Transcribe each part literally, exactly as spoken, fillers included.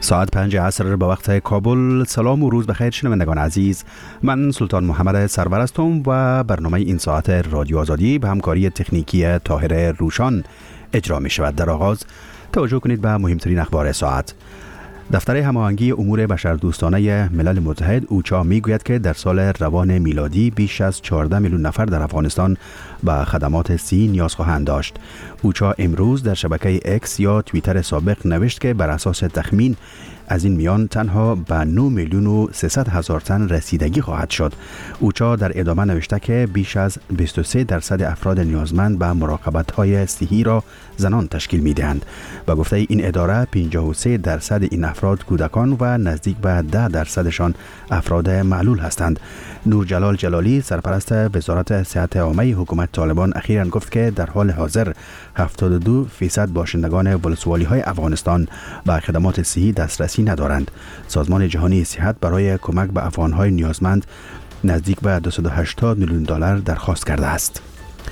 ساعت پنج عصر به وقت کابل. سلام و روز بخیر شنوندگان عزیز، من سلطان محمد سرور هستم و برنامه این ساعت رادیو آزادی به همکاری تکنیکی طاهر روشان اجرا می شود. در آغاز توجه کنید به مهمترین اخبار ساعت. دفتر هماهنگی امور بشردوستانه ملل متحد اوچا می گوید که در سال روان میلادی بیش از چهارده میلیون نفر در افغانستان به خدمات صحی نیاز خواهند داشت. اوچا امروز در شبکه اکس یا توییتر سابق نوشت که بر اساس تخمین از این میان تنها به نه میلیون و سیصد هزار تن رسیدگی خواهد شد. اوچا در ادامه نوشته که بیش از بیست و سه درصد افراد نیازمند به مراقبت‌های صحی را زنان تشکیل می‌دهند. با گفته این اداره پنجاه و سه درصد این افراد کودکان و نزدیک به ده درصدشان افراد معلول هستند. نور جلال جلالی سرپرست وزارت صحت عامه حکومت طالبان اخیراً گفت که در حال حاضر هفتاد و دو درصد باشندگان ولسوالی‌های افغانستان به خدمات صحی دسترسی ندارند. سازمان جهانی صحت برای کمک به افغان‌های نیازمند نزدیک به دویست و هشتاد میلیون دلار درخواست کرده است.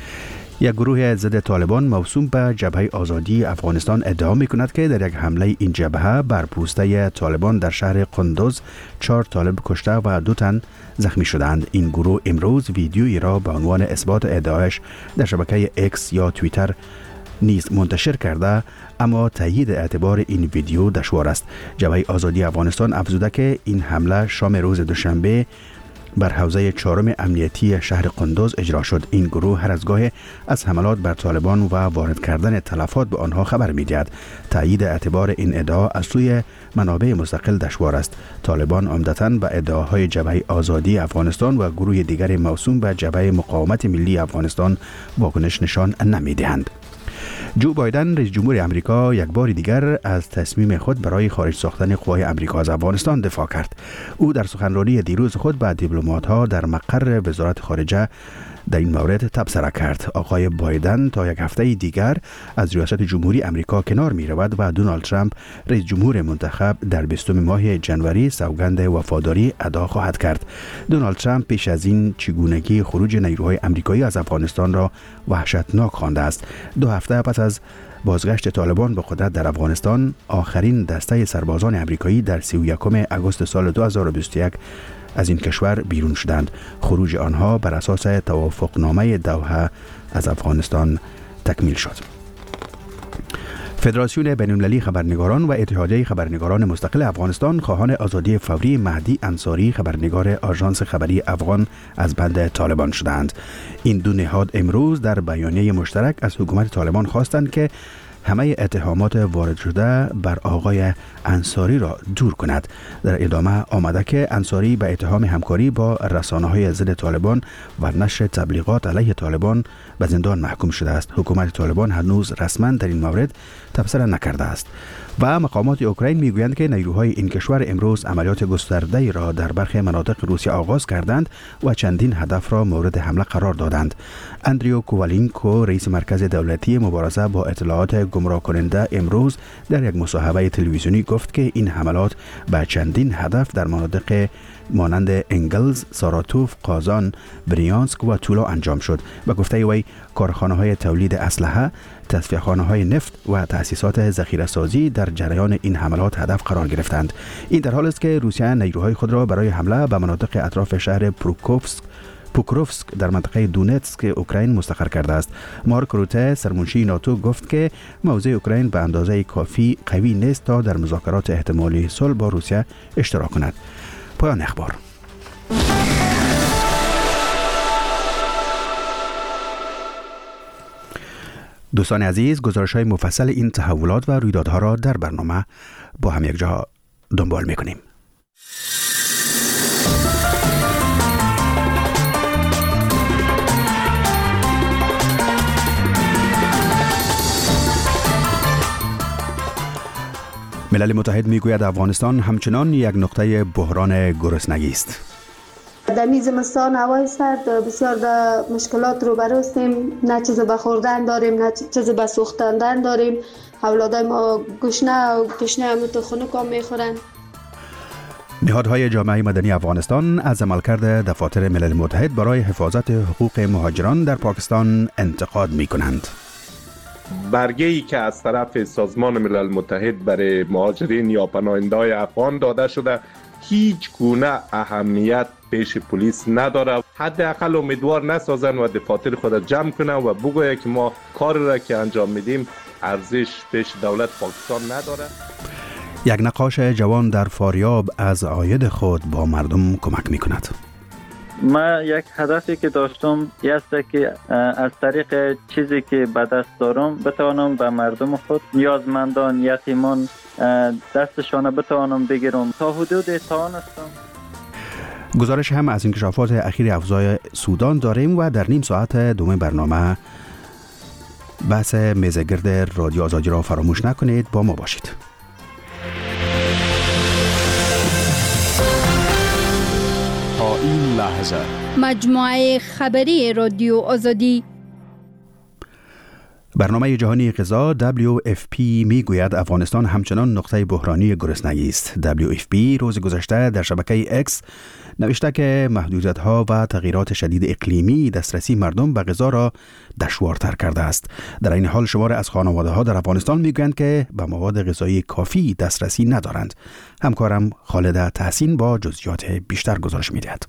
یک گروه ضد طالبان موسوم به جبهه آزادی افغانستان ادعا می‌کند که در یک حمله این جبهه بر پوسته طالبان در شهر قندوز چهار طالب کشته و دو تن زخمی شدند. این گروه امروز ویدیویی را به عنوان اثبات ادعایش در شبکه اکس یا توییتر نیز منتشر کرده، اما تایید اعتبار این ویدیو دشوار است. جبهه آزادی افغانستان افزوده که این حمله شام روز دوشنبه بر حوزه چهارم امنیتی شهر قندوز اجرا شد. این گروه هر از گاهی از حملات بر طالبان و وارد کردن تلفات به آنها خبر می‌دهد. تایید اعتبار این ادعا از سوی منابع مستقل دشوار است. طالبان عمدتاً به ادعاهای جبهه آزادی افغانستان و گروه دیگر موسوم به جبهه مقاومت ملی افغانستان واکنش نشان نمی‌دهند. جو بایدن رئیس جمهور امریکا یک بار دیگر از تصمیم خود برای خارج ساختن قوای امریکا از افغانستان دفاع کرد. او در سخنرانی دیروز خود به دیپلمات‌ها در مقر وزارت خارجه در این مورد تبصره کرد. آقای بایدن تا یک هفته دیگر از ریاست جمهوری امریکا کنار می رود و دونالد ترامپ رئیس جمهور منتخب در بیستم ماه جنوری سوگند وفاداری ادا خواهد کرد. دونالد ترامپ پیش از این چگونگی خروج نیروهای امریکایی از افغانستان را وحشتناک خوانده است. دو هفته پس از بازگشت طالبان به قدرت در افغانستان، آخرین دسته سربازان امریکایی در سی و یکم آگوست سال دو هزار و بیست و یک از این کشور بیرون شدند. خروج آنها بر اساس توافقنامه دوحه از افغانستان تکمیل شد. فدراسیون بین‌المللی خبرنگاران و اتحادیه خبرنگاران مستقل افغانستان خواهان آزادی فوری مهدی انصاری خبرنگار آژانس خبری افغان از بند طالبان شدند. این دو نهاد امروز در بیانیه مشترک از حکومت طالبان خواستند که همه اتهامات وارد شده بر آقای انصاری را دور کند. در ادامه آمده که انصاری به اتهام همکاری با رسانه‌های ضد طالبان و نشر تبلیغات علیه طالبان به زندان محکوم شده است. حکومت طالبان هنوز رسما در این مورد تبصره نکرده است. و مقامات اوکراین میگویند که نیروهای این کشور امروز عملیات گسترده‌ای را در برخی مناطق روسیه آغاز کردند و چندین هدف را مورد حمله قرار دادند. اندریو کووالینکو رئیس مرکز دولتی مبارزه با اطلاعات گمراه کننده امروز در یک مصاحبه تلویزیونی گفت که این حملات به چندین هدف در مناطق مانند انگلز، ساراتوف، قازان، بریانسک و تولا انجام شد. به گفته وی کارخانه‌های تولید اسلحه، تصفیه‌خانه‌های نفت و تأسیسات ذخیره‌سازی در جریان این حملات هدف قرار گرفتند. این در حالی است که روسیه نیروهای خود را برای حمله به مناطق اطراف شهر پروکوفسک پوکروفسک در منطقه دونتسک اوکراین مستقر کرده است. مارک روته سرمنشی ناتو گفت که موضع اوکراین به اندازه کافی قوی نیست تا در مذاکرات احتمالی صلح با روسیه اشتراک کند. پایان اخبار. دوستان عزیز، گزارش‌های مفصل این تحولات و رویدادها را در برنامه با هم یک جا دنبال می‌کنیم. ملل متحد میگوید افغانستان همچنان یک نقطه بحران گرسنگی است. در این زمستان هوای سرد بسیار در مشکلات رو برستیم، نه چیز به خوردن داریم نه چیز به سوختاندن داریم. اولادای ما گشنه و تشنه هم تو خنک هم میخورن. نهادهای جامعه مدنی افغانستان از عملکرد دفاتر ملل متحد برای حفاظت حقوق مهاجران در پاکستان انتقاد می کنند. برگه‌ای که از طرف سازمان ملل متحد برای مهاجرین یا پناهنده‌های افغان داده شده هیچ گونه اهمیت پیش پلیس نداره. حداقل امیدوار نسازن و دفاتر خود جمع کنن و بگویه که ما کار را که انجام میدیم ارزش پیش دولت پاکستان نداره. یک نقاش جوان در فاریاب از عاید خود با مردم کمک میکند. ما یک هدفی که داشتم این است که از طریق چیزی که به دست دارم بتوانم به مردم خود، نیازمندان، یتیمان دستشان بتوانم بگیرم. تا حدود توانستم. گزارش هم از انکشافات اخیر افزای سودان داریم و در نیم ساعت دوم برنامه بحث میزگرد رادیو آزادی را فراموش نکنید. با ما باشید. تا این لحظه مجموعه خبری رادیو آزادی. برنامه جهانی غذا دبلیو اف پی می گوید افغانستان همچنان نقطه بحرانی گرسنگی است. دبلیو اف پی روز گذشته در شبکه اکس نوشته که محدودیت‌ها و تغییرات شدید اقلیمی دسترسی مردم به غذا را دشوارتر کرده است. در این حال شمار از خانواده‌ها در افغانستان میگویند که به مواد غذایی کافی دسترسی ندارند. همکارم خالده تحسین با جزئیات بیشتر گزارش می‌دهد.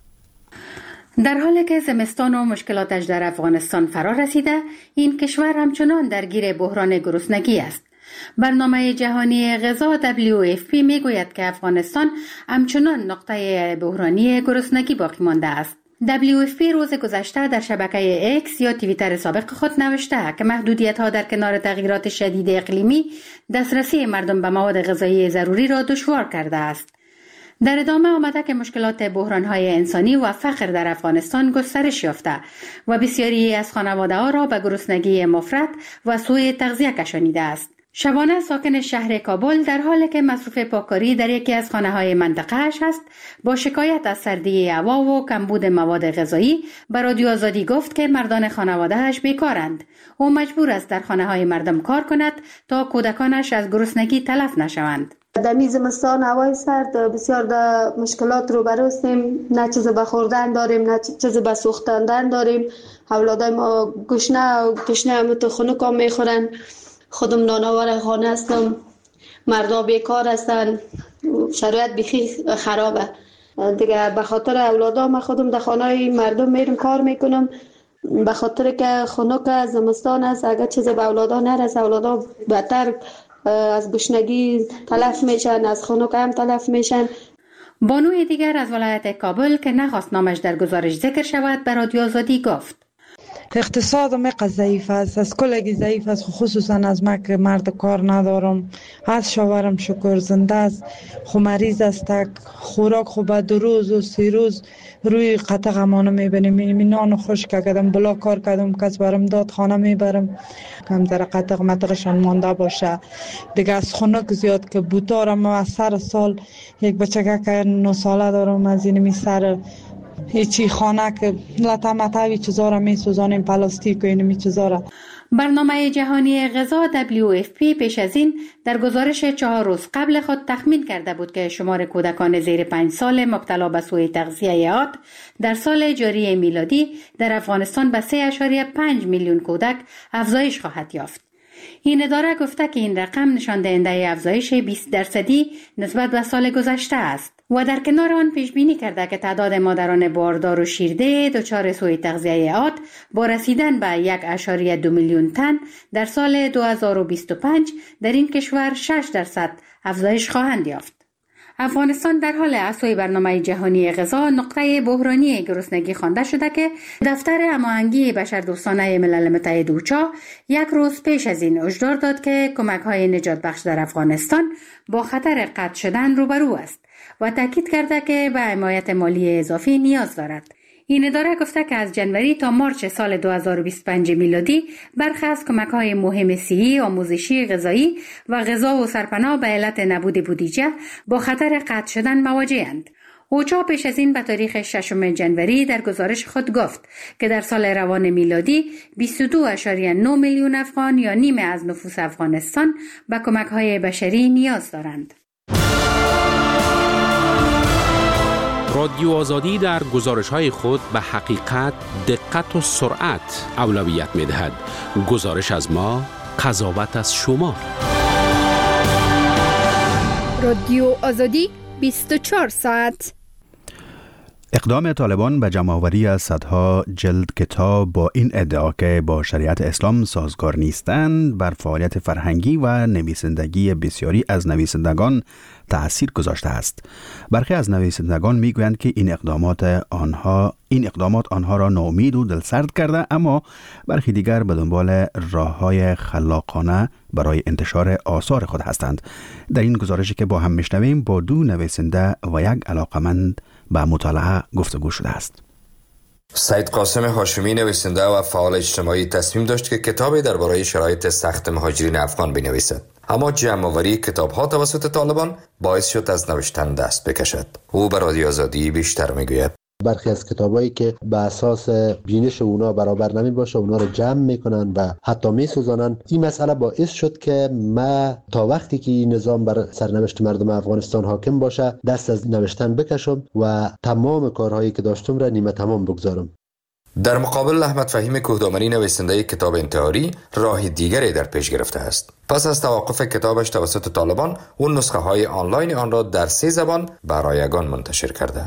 در حالی که زمستان و مشکلاتش در افغانستان فرا رسیده، این کشور همچنان درگیر بحران گرسنگی است. برنامه جهانی غذا دبلیو اف پی میگوید که افغانستان همچنان نقطه بحرانی گرسنگی باقی مانده است. دبلیو اف پی روز گذشته در شبکه اکس یا توییتر سابق خود نوشته که محدودیت‌ها در کنار تغییرات شدید اقلیمی دسترسی مردم به مواد غذایی ضروری را دشوار کرده است. در ادامه آمده که مشکلات بحران‌های انسانی و فقر در افغانستان گسترش یافته و بسیاری از خانواده‌ها را به گرسنگی مفرط و سوء تغذیه کشانیده است. شبانه ساکن شهر کابل در حالی که مصرف پاککاری در یکی از خانه‌های منطقه‌اش است، با شکایت از سردی هوا و کمبود مواد غذایی به رادیو آزادی گفت که مردان خانواده‌اش بیکارند. او مجبور است در خانه‌های مردم کار کند تا کودکانش از گرسنگی تلف نشوند. در این زمستان هوای سرد بسیار در مشکلات رو بروستیم. نه چیز به خوردن داریم، نه چیز به سوختاندن داریم. اولادای ما گشنه و گشنه هم تو خنک هم میخورن. خودم نانآور خانه هستم، مردا بیکار هستن، شرایط بخی خرابه دیگه. به خاطر اولادا من خودم در خانه مردم میرم کار میکنم، به خاطر که خنک زمستان است. اگر چیز به اولادا نرسه اولادا بدتر از گشنگی تلف میشن، از خنک هم تلف میشن. بانوی دیگر از ولایت کابل که نخواست نامش در گزارش ذکر شود به رادیو آزادی گفت اقتصاد مقدار ضعیف است، از کلگی ضعیف است، خصوصا از ما که مرد کار ندارم. از شوهرم شکر زنده است، خو مریض است، خوراک خوب دو روز و سی روز روی قطع امانه میبینیم. این نان خوش کردم، بلا کار کردم، کس برم داد خانه میبرم، کم در قطع مطقشان مانده باشه دیگه. از خنک زیاد که بوتارم از سر سال یک بچه که نه ساله دارم، از این می سر هیچی خانه که لطه مطوی چیزا را می سوزانیم، پلاستیک و اینمی چیزا را. برنامه جهانی غذا دبلیو اف پی پیش از این در گزارش چهار روز قبل خود تخمین کرده بود که شمار کودکان زیر پنج سال مبتلا به سوء تغذیه عاد در سال جاری میلادی در افغانستان به سه ممیز پنج میلیون کودک افزایش خواهد یافت. این اداره گفته که این رقم نشان دهنده افزایش بیست درصدی نسبت به سال گذشته است و در کنار آن پیش بینی کرده که تعداد مادران باردار و شیرده دچار سوء تغذیه عاد با رسیدن به یک ممیز دو میلیون تن در سال دو هزار و بیست و پنج در این کشور شش درصد افزایش خواهند یافت. افغانستان در حال احصای برنامه جهانی غذا نقطه بحرانی گرسنگی خوانده شده که دفتر هماهنگی بشردوستانه ملل متحد اوچا یک روز پیش از این هشدار داد که کمک‌های نجات بخش در افغانستان با خطر قطع شدن روبرو است و تاکید کرده که به حمایت مالی اضافی نیاز دارد. این اداره گفته که از جنوری تا مارچ سال دو هزار و بیست و پنج میلادی برخی از کمک‌های مهم صحی، آموزشی، غذایی و غذا و سرپناه به علت نبود بودجه با خطر قطع شدن مواجه‌اند. اوچا پیش از این به تاریخ ششم جنوری در گزارش خود گفت که در سال روان میلادی بیست و دو ممیز نه میلیون افغان یا نیمه از نفوس افغانستان به کمک‌های بشری نیاز دارند. رادیو آزادی در گزارش‌های خود به حقیقت، دقت و سرعت اولویت می‌دهد. گزارش از ما، قضاوت از شما. رادیو آزادی بیست و چهار ساعت. اقدام طالبان به جمع‌آوری از صدها جلد کتاب با این ادعا که با شریعت اسلام سازگار نیستند بر فعالیت فرهنگی و نویسندگی بسیاری از نویسندگان تأثیر گذاشته است. برخی از نویسندگان میگویند که این اقدامات آنها این اقدامات آنها را ناامید و دلسرد کرده، اما برخی دیگر به دنبال راه‌های خلاقانه برای انتشار آثار خود هستند. در این گزارشی که با هم میشنویم با دو نویسنده و یک علاقمند به مطالعه گفتگو شده است. سید قاسم هاشمی نویسنده و فعال اجتماعی تصمیم داشت که کتابی درباره شرایط سخت مهاجرین افغان بنویسد، اما جمع‌آوری کتاب‌ها توسط طالبان باعث شد از نوشتن دست بکشد. او به رادیو آزادی بیشتر میگوید. برخی از کتابایی که به اساس بینش اونا برابر نمی باشه اونا رو جمع میکنن و حتی میسوزانن. این مسئله باعث شد که ما تا وقتی که این نظام بر سرنوشت مردم افغانستان حاکم باشه دست از نوشتن بکشم و تمام کارهایی که داشتم را نیمه تمام بگذارم. در مقابل احمد فهیم کوهدامنی نویسنده کتاب انتحاری راه دیگری در پیش گرفته است. پس از توقف کتابش توسط طالبان، اون نسخه های آنلاین آن را در سه زبان به رایگان منتشر کرده.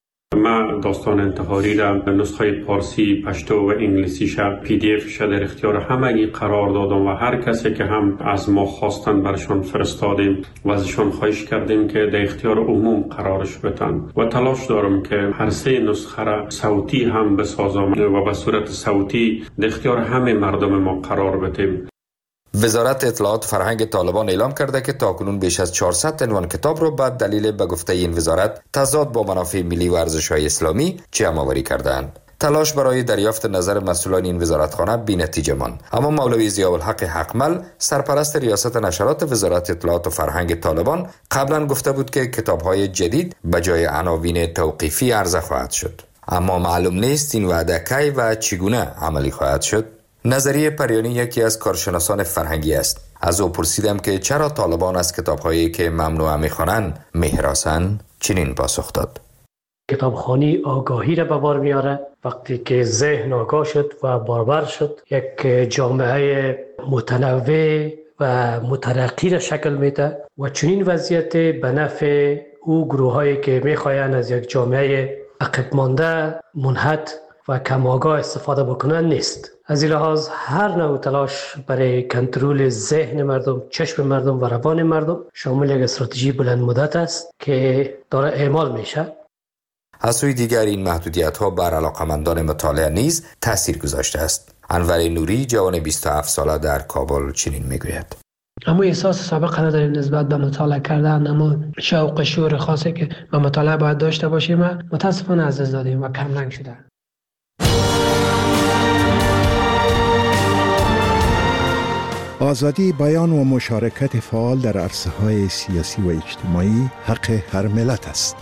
ما داستان انتحاری را نسخه پارسی، پشتو و انگلیسیش پی دی اف در اختیار همگی قرار دادم و هر کسی که هم از ما خواستن برشان فرستادیم و ازشان خواهش کردیم که در اختیار عموم قرارش بدن و تلاش دارم که هر سه نسخه را صوتی هم بسازم و به صورت صوتی در اختیار همه مردم ما قرار بدیم. وزارت اطلاعات فرهنگ طالبان اعلام کرده که تاکنون بیش از چهارصد عنوان کتاب را به دلیل به گفته این وزارت تضاد با منافع ملی و ارزش‌های اسلامی جمع‌آوری کردند. تلاش برای دریافت نظر مسئولان این وزارتخانه بی‌نتیجه ماند، اما مولوی ضیاءالحق حقمل سرپرست ریاست نشرات وزارت اطلاعات و فرهنگ طالبان قبلا گفته بود که کتاب‌های جدید به جای عناوین توقیفی عرضه خواهد شد، اما معلوم نیست این وعده کی و چگونه عملی خواهد شد. نظریه پریانی یکی از کارشناسان فرهنگی است. از او پرسیدم که چرا طالبان از کتاب‌هایی که ممنوع می‌خوانند می‌هراسند. چنین پاسخ داد: کتابخوانی آگاهی را به بار میاره. وقتی که ذهن آگاه شد و باربر شد، یک جامعه متنوع و مترقی را شکل میده و چنین وضعیت به نفع او گروهایی که میخواین از یک جامعه عقب مانده، منحط و کم آگاه استفاده بکنن نیست. از این لحاظ هر نوع تلاش برای کنترل ذهن مردم، چشم مردم و روان مردم شامل یک استراتژی بلند مدت است که داره اعمال میشه. از سوی دیگر این محدودیت ها بر علاقمندان مطالعه نیز تاثیر گذاشته است. انور نوری جوان بیست و هفت ساله در کابل چنین میگوید: اما احساس سابقه نداریم نسبت به مطالعه کردن، اما شوق شور خاصی که به مطالعه باید داشته باشیم متاسفانه از دست دادیم و کم رنگ شده. آزادی بیان و مشارکت فعال در عرصه‌های سیاسی و اجتماعی حق هر ملت است.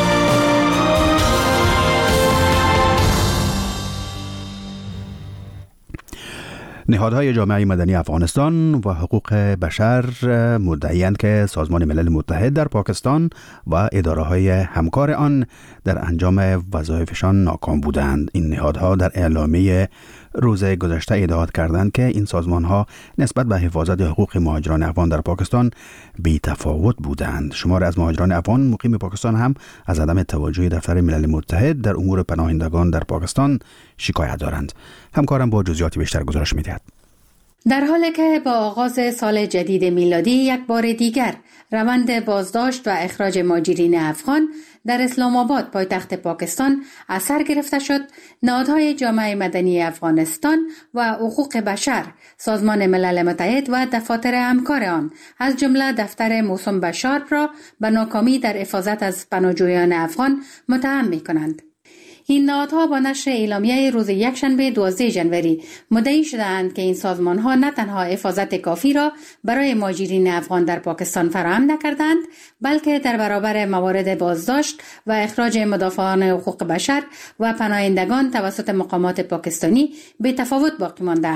نهادهای جامعه مدنی افغانستان و حقوق بشر مدعی‌اند که سازمان ملل متحد در پاکستان و اداره‌های همکار آن در انجام وظایفشان ناکام بودند. این نهادها در اعلامیه روز گذشته ادعا کردند که این سازمان‌ها نسبت به حفاظت حقوق مهاجران افغان در پاکستان بی تفاوت بودند. شمار از مهاجران افغان مقیم پاکستان هم از عدم توجه دفتر ملل متحد در امور پناهندگان در پاکستان شکایت دارند. همکارم با جزئیات بیشتر گزارش می‌دهد. در حالی که با آغاز سال جدید میلادی یک بار دیگر روند بازداشت و اخراج مهاجرین افغان در اسلام آباد پایتخت پاکستان از سر گرفته شد، نهادهای جامعه مدنی افغانستان و حقوق بشر، سازمان ملل متحد و دفاتر همکار آن از جمله دفتر موسوم به شارپ را به ناکامی در حفاظت از پناهجویان افغان متهم می‌کنند. این نهادها با نشر اعلامیه روز یکشنبه دوازده ژانویه مدعی شدند که این سازمان‌ها نه تنها حفاظت کافی را برای مهاجرین افغان در پاکستان فراهم نکردند، بلکه در برابر موارد بازداشت و اخراج مدافعان حقوق بشر و پناهندگان توسط مقامات پاکستانی به تفاوت باقی ماندند.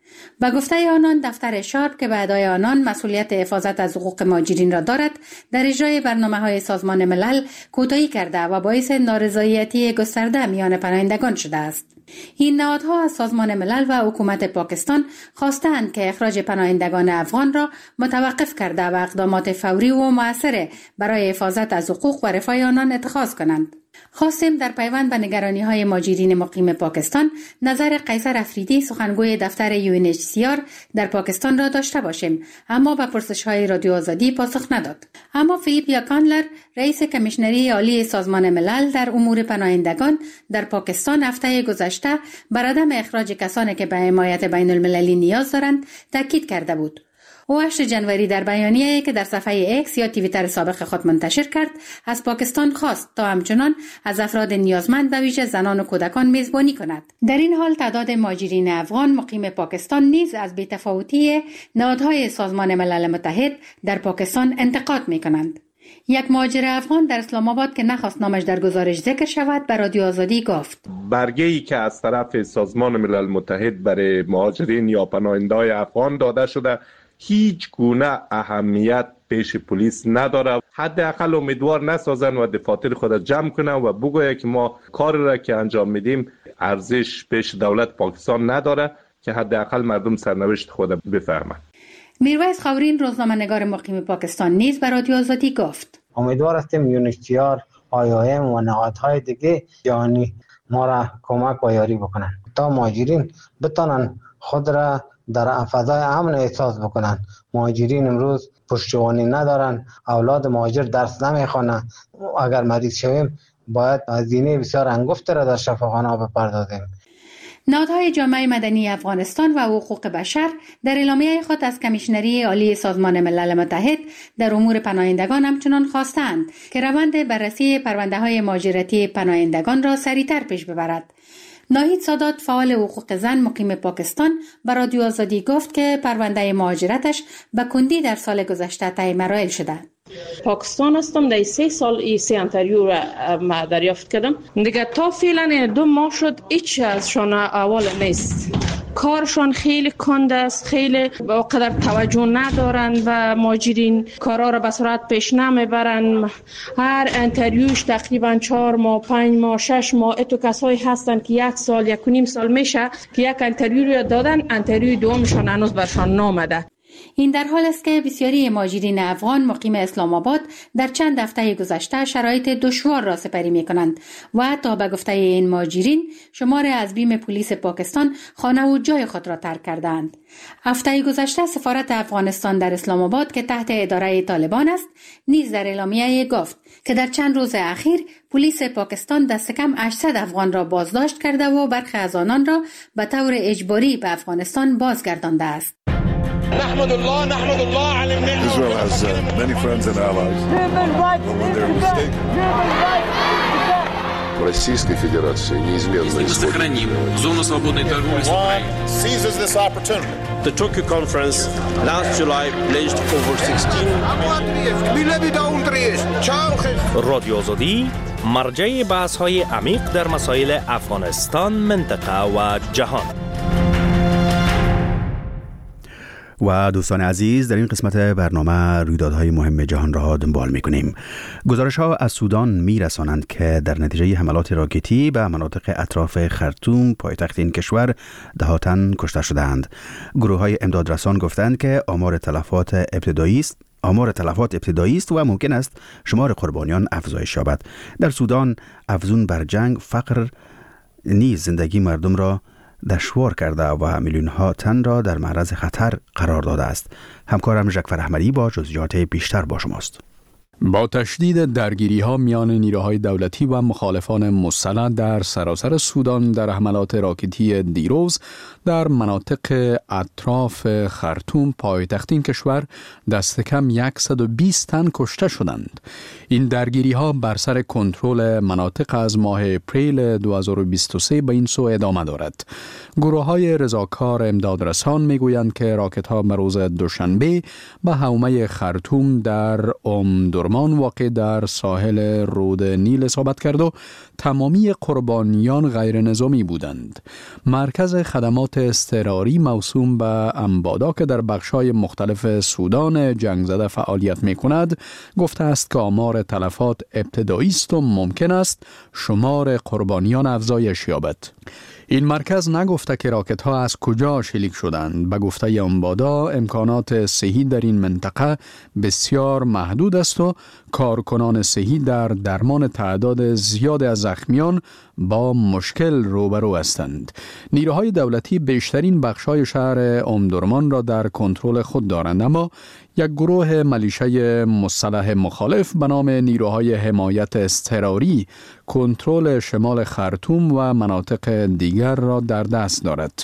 به گفته آنان دفتر شارپ که به ادعای آنان مسئولیت حفاظت از حقوق مهاجرین را دارد در اجرای برنامه‌های سازمان ملل کوتاهی کرده و باعث نارضایتی گسترده میان پناهندگان شده است. این نهادها از سازمان ملل و حکومت پاکستان خواستند که اخراج پناهندگان افغان را متوقف کرده و اقدامات فوری و مؤثر برای حفاظت از حقوق و رفاه آنان اتخاذ کنند. خواستیم در پیوند به نگرانی‌های مهاجرین مقیم پاکستان نظر قیصر افریدی سخنگوی دفتر یو ان اچ سی آر در پاکستان را داشته باشیم، اما به پرسش‌های رادیو آزادی پاسخ نداد. اما فیلیپ یاکانلر رئیس کمیشنری عالی سازمان ملل در امور پناهندگان در پاکستان هفته گذشته بر عدم اخراج کسانی که به حمایت بین المللی نیاز دارند تاکید کرده بود. او هشتم ژانویه در بیانیه‌ای که در صفحه ایکس یا توییتر سابق خود منتشر کرد از پاکستان خواست تا همچنان از افراد نیازمند به ویژه زنان و کودکان میزبانی کند. در این حال تعداد مهاجرین افغان مقیم پاکستان نیز از بی‌تفاوتی نهادهای سازمان ملل متحد در پاکستان انتقاد می‌کنند. یک مهاجر افغان در اسلام آباد که نخواست نامش در گزارش ذکر شود به رادیو آزادی گفت: برگه‌ای که از طرف سازمان ملل متحد برای مهاجرین یا پناهنده‌های افغان داده شده هیچ گونه اهمیت پیش پلیس نداره. حداقل امیدوار نسازن و دفاتر خود جمع کنن و بگویه که ما کار را که انجام میدیم ارزش پیش دولت پاکستان نداره که حداقل مردم سرنوشت خود بفهمند. میرویس خاورین روزنامه‌نگار مقیم پاکستان نیز به رادیو آزادی گفت: امیدوار هستیم یو ان اچ سی آر، آی او ام و نهادهای دیگه جهانی ما را کمک و یاری بکنن تا مهاجرین بتونن خود را در فضای امن احساس بکنن. مهاجرین امروز پشتیبانی ندارن، اولاد مهاجر درس نمیخوانن. اگر مریض شویم باید هزینه بسیار انگفت را در شفاخانه بپردازیم. نهادهای جامعه مدنی افغانستان و حقوق بشر در اعلامیه خود از کمیشنری عالی سازمان ملل متحد در امور پناهندگان همچنان خواستند که روند بررسی پرونده‌های مهاجرتی پناهندگان را سریعتر پیش ببرد. ناهید سادات فعال حقوق زن مقیم پاکستان به رادیو آزادی گفت که پرونده مهاجرتش به کندی در سال گذشته طی مراحل شده. پاکستان هستم، در سه سال ای سه انتریو را ما دریافت کردم. دیگه تا فعلا دو ماه شد هیچ ازشان اول نیست. کارشان خیلی کند است، خیلی با قدر توجه ندارن و مهاجرین کارا را به سرعت پیش نمیبرن. هر انتریوش تقریبا چهار ماه، پنج ماه، شش ماه. اتو کسایی هستن که یک سال، یک و نیم سال میشه که یک انتریو را دادن، انتریو دومشان هنوز برشان نامده. این در حال است که بسیاری مهاجرین افغان مقیم اسلام آباد در چند هفته گذشته شرایط دشوار را سپری می کنند و حتی به گفته این مهاجرین شمار از بیم پلیس پاکستان خانه و جای خود را ترک کردند. هفته گذشته سفارت افغانستان در اسلام آباد که تحت اداره طالبان است نیز در اعلامیه گفت که در چند روز اخیر پلیس پاکستان دست کم هشتصد افغان را بازداشت کرده و برخی از آنان را به طور اجباری به افغانستان بازگردانده است. نحمد الله نحمد الله على النعمة. Israel has uh, many friends and allies. When they're mistaken. Российской Федерации неизменно сохраним зону свободной торговли с Украиной. Seizes this opportunity. The Tokyo conference last July pledged over sixteen. رادیو آزادی مرجع بحث‌های عمیق در مسائل افغانستان، منطقه و جهان. و دوستان عزیز، در این قسمت برنامه رویدادهای مهم جهان را دنبال می‌کنیم. گزارش‌ها از سودان می‌رسانند که در نتیجه حملات راکتی به مناطق اطراف خرطوم پایتخت این کشور ده تن کشته شدند. گروه‌های امدادرسان گفتند که آمار تلفات ابتدایی است آمار تلفات ابتدایی است و ممکن است شمار قربانیان افزایش یابد. در سودان افزون بر جنگ، فقر نیز زندگی مردم را دشوار کرده و میلیون ها تن را در معرض خطر قرار داده است. همکارم ژکفر احمدی با جزئیات بیشتر با شماست. با تشدید درگیری ها میان نیروهای دولتی و مخالفان مسلح در سراسر سودان در حملات راکتی دیروز در مناطق اطراف خرطوم پایتخت این کشور دست کم صد و بیست تن کشته شدند. این درگیری ها بر سر کنترل مناطق از ماه اپریل دو هزار و بیست و سه به این سو ادامه دارد. گروه های رضاکار امدادرسان میگویند که راکت ها روز دوشنبه به حومه خرطوم در ام در امدرمان واقع در ساحل رود نیل اصابت کرد و تمامی قربانیان غیر نظامی بودند. مرکز خدمات اضطراری موسوم به امبادا که در بخش‌های مختلف سودان جنگ زده فعالیت می‌کند گفته است که آمار تلفات ابتدایی است و ممکن است شمار قربانیان افزایش یابد. این مرکز نگفته که راکت ها از کجا شلیک شدند. به گفته امبادا امکانات صحی در این منطقه بسیار محدود است و کارکنان صحی در درمان تعداد زیاد از زخمیان با مشکل روبرو هستند. نیروهای دولتی بیشترین بخش‌های شهر امدرمان را در کنترل خود دارند، اما یک گروه ملیشه مسلح مخالف به نام نیروهای حمایت اضطراری کنترل شمال خرطوم و مناطق دیگر را در دست دارد.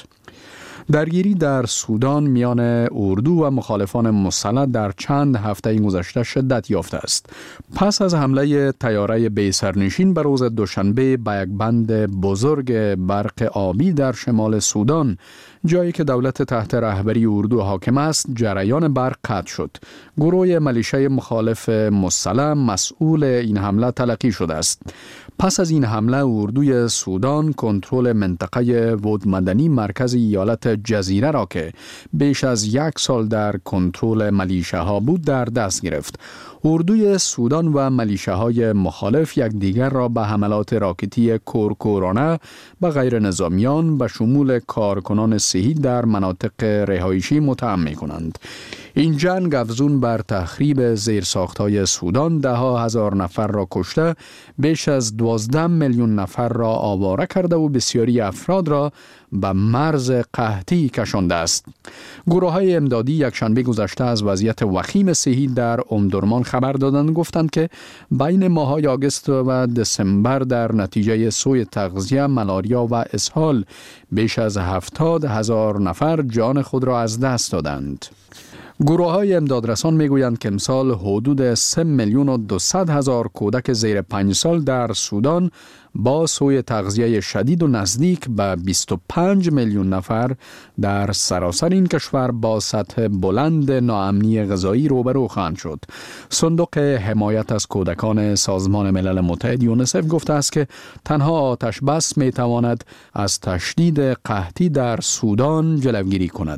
درگیری در سودان میان اردو و مخالفان مسلح در چند هفته گذشته شدت یافته است. پس از حمله طیاره بی سرنشین به روز دوشنبه به یک بند بزرگ برق آبی در شمال سودان، جایی که دولت تحت رهبری اردو حاکم است، جریان برق قطع شد. گروه ملیشه مخالف مسلح مسئول این حمله تلقی شده است. پس از این حمله اردوی سودان کنترل منطقه ودمدنی مرکز ایالت جزیره را که بیش از یک سال در کنترل ملیشه ها بود در دست گرفت. اردوی سودان و ملیشه های مخالف یکدیگر را به حملات راکتی کورکورانه به غیر نظامیان به شمول کارکنان صحی در مناطق رهایشی متهم می کنند. این جنگ افزون بر تخریب زیرساخت‌های سودان ده ها هزار نفر را کشته، بیش از دوازده میلیون نفر را آواره کرده و بسیاری افراد را به مرز قحطی کشانده است. گروه‌های امدادی یکشنبه گذشته از وضعیت وخیم صحی در امدرمان خبر دادند، گفتند که بین ماه‌های آگوست و دسامبر در نتیجه سوء تغذیه، ملاریا و اسهال بیش از هفتاد هزار نفر جان خود را از دست دادند. گروه های امدادرسان می گویند که امسال حدود سه میلیون و دویست هزار کودک زیر پنج سال در سودان با سوء تغذیه شدید و نزدیک به بیست و پنج میلیون نفر در سراسر این کشور با سطح بلند ناامنی غذایی روبرو خواهند شد. صندوق حمایت از کودکان سازمان ملل متحد یونیسف گفته است که تنها آتش بس می تواند از تشدید قحطی در سودان جلوگیری کند.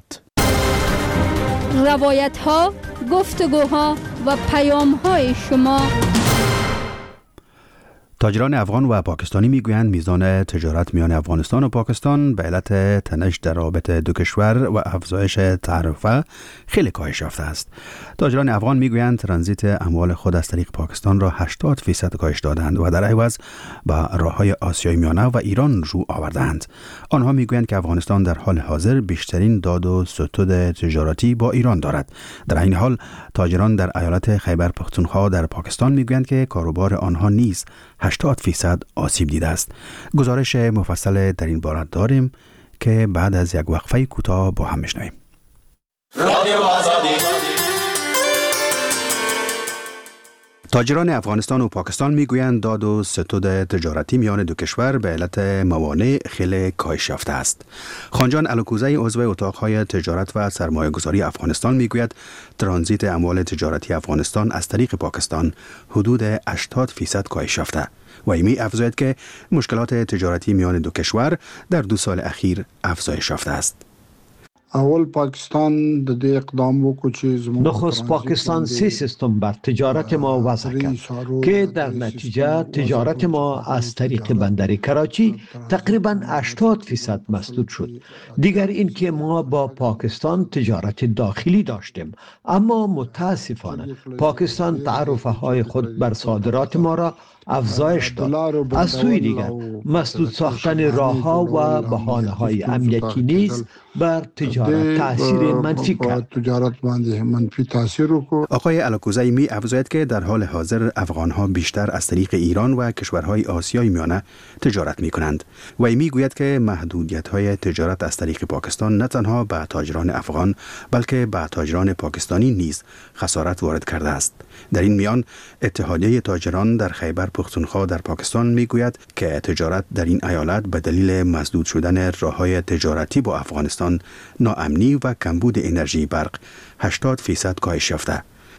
روایت ها، گفتگوها و پیام های شما. تاجران افغان و پاکستانی میگویند میزان تجارت میان افغانستان و پاکستان به علت تنش در رابطه دو کشور و افزایش تعرفه خیلی کاهش یافته است. تاجران افغان میگویند ترانزیت اموال خود از طریق پاکستان را هشتاد فیصد کاهش دادند و در عوض به راههای آسیای میانه و ایران رو آوردند. آنها میگویند که افغانستان در حال حاضر بیشترین داد و ستد تجارتی با ایران دارد. در این حال تاجران در ایالت خیبر پختونخوا در پاکستان میگویند که کاروبار آنها نیز هشتاد فیصد آسیب دیده است. گزارش مفصل در این باره داریم که بعد از یک وقفه کوتاه با هم میشنویم. تاجران افغانستان و پاکستان میگویند داد و ستد تجارتی میان دو کشور به علت موانع خیلی کاهش یافته است. خانجان الکوزی عضو اتاقهای تجارت و سرمایه گذاری افغانستان میگوید ترانزیت اموال تجارتی افغانستان از طریق پاکستان حدود هشتاد فیصد کاهش یافته و ایمی افزاید که مشکلات تجارتی میان دو کشور در دو سال اخیر افزایش یافته است. اول پاکستان د دې اقدام وکړ چې زموږ نخست پاکستان سی سیستم بر تجارت ما وضع کرد که در نتیجه تجارت ما از طریق بندر کراچی تقریبا هشتاد فیصد مسدود شد. دیگر این که ما با پاکستان تجارت داخلی داشتیم، اما متاسفانه پاکستان تعرفه های خود بر صادرات ما را افزایش داد. از سوی دیگر مسدود ساختن راه‌ها و بهانه‌های امنیتی نیز بر تجارت تاثیر منفی کرد. تجارت باندې منفی تاثیر وکړ. آقای الکوزی می افزاید که در حال حاضر افغان‌ها بیشتر از طریق ایران و کشورهای آسیای میانه تجارت می‌کنند و می گوید که محدودیت‌های تجارت از طریق پاکستان نه تنها به تاجران افغان بلکه به تاجران پاکستانی نیز خسارت وارد کرده است. در این میان اتحادیه تاجران در خیبر پختونخوا در پاکستان میگوید که تجارت در این ایالت به دلیل مسدود شدن راه‌های تجارتی با افغانستان، ناامنی و کمبود انرژی برق هشتاد فیصد کاهش یافته.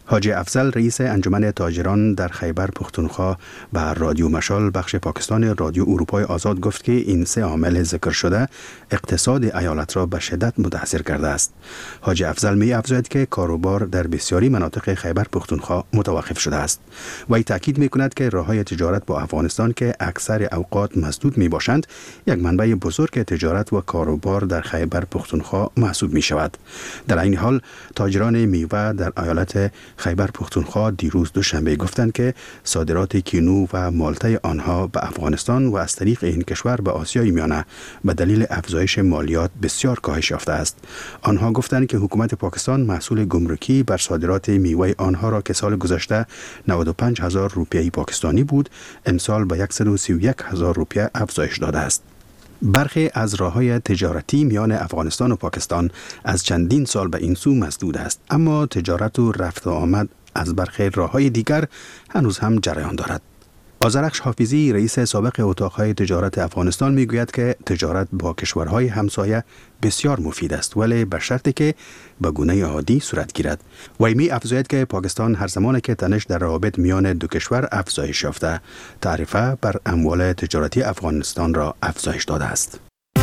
حاجی افضل رئیس انجمن تاجران در خیبر پختونخوا به رادیو مشال بخش پاکستان رادیو اروپای آزاد گفت که این سه عامل ذکر شده اقتصاد ایالت را به شدت متاثر کرده است. حاجی افضل می افزاید که کاروبار در بسیاری مناطق خیبر پختونخوا متوقف شده است. وی تاکید می کند که راههای تجارت با افغانستان که اکثر اوقات مسدود می باشند یک منبع بزرگ تجارت و کاروبار در خیبر پختونخوا محسوب می شود. در این حال تاجران میوه در ایالت خیبر پختونخوا دیروز دوشنبه گفتند که صادرات کینو و مالته آنها به افغانستان و از طریق این کشور به آسیای میانه به دلیل افزایش مالیات بسیار کاهش یافته است. آنها گفتند که حکومت پاکستان محصول گمرکی بر صادرات میوه آنها را که سال گذشته نود و پنج هزار روپیه پاکستانی بود، امسال به صد و سی و یک هزار روپیه افزایش داده است. برخی از راه‌های تجارتی میان افغانستان و پاکستان از چندین سال به این سو مسدود است، اما تجارت و رفت و آمد از برخی راه‌های دیگر هنوز هم جریان دارد. آذرخش حافظی رئیس سابق اتاق‌های تجارت افغانستان میگوید که تجارت با کشورهای همسایه بسیار مفید است، ولی به شرطی که به گونه عادی صورت گیرد. وی می افزاید که پاکستان هر زمان که تنش در روابط میان دو کشور افزایش یافته، تعرفه بر اموال تجارتی افغانستان را افزایش داده است.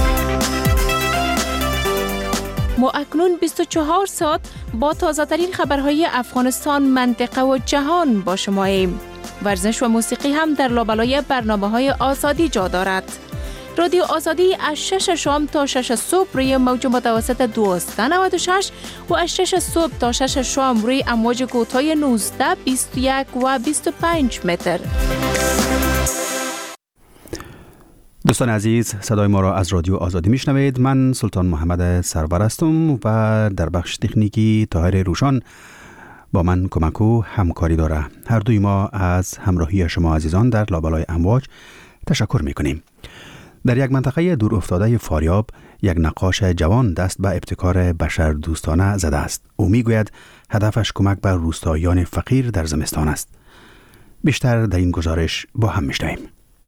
ما اکنون بیست و چهار ساعت با تازه ترین خبرهای افغانستان، منطقه و جهان با شماییم. ورزش و موسیقی هم در لابلای برنامه‌های آزادی جا دارد. رادیو آزادی از شش شام تا شش صبح روی موج متوسط دویست و نود و شش و از شش صبح تا شش شام روی امواج کوتاه نوزده، بیست و یک و بیست و پنج متر. دوستان عزیز، صدای ما را از رادیو آزادی میشنوید. من سلطان محمد سرور هستم و در بخش تکنیکی طاهر روشان با من کمک و همکاری داره. هر دوی ما از همراهی شما عزیزان در لابلای امواج تشکر میکنیم. در یک منطقه دور افتاده فاریاب یک نقاش جوان دست به ابتکار بشر دوستانه زده است. او میگوید هدفش کمک به روستاییان فقیر در زمستان است. بیشتر در این گزارش با هم میشنویم.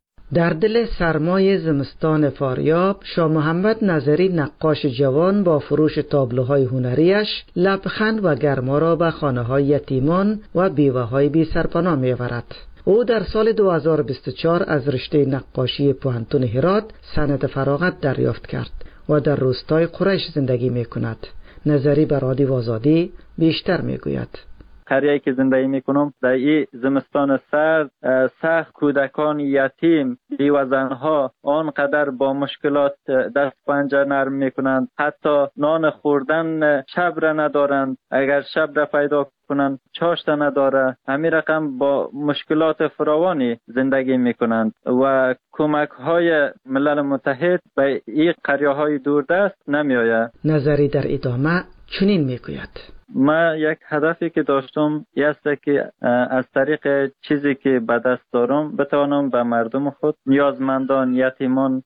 در دل سرمای زمستان فاریاب، شاه محمد نظری نقاش جوان با فروش تابلوهای هنریش لبخند و گرما را به خانه‌های یتیمان و بیوه‌های بی سرپناه می‌آورد. او در سال دو هزار و بیست و چهار از رشته نقاشی پوهنتون هرات سند فراغت دریافت کرد و در روستای قریش زندگی می‌کند. نظری به رادیو آزادی بیشتر می‌گوید. قریه‌ای که زندگی میکنم در این زمستان سرد سخت، کودکان یتیم، بیوه زنها آنقدر با مشکلات دست پنجه نرم میکنند، حتی نان خوردن شب را ندارند، اگر شب را پیدا کنند چاشت نداره. همین رقم با مشکلات فراوانی زندگی میکنند و کمک های ملل متحد به این قریه های دوردست نمی آید. نظری در ادامه چنین میگوید: ما یک هدفی که داشتم است که از طریق چیزی که به دست دارم بتوانم به مردم خود، نیازمندان، یتیمان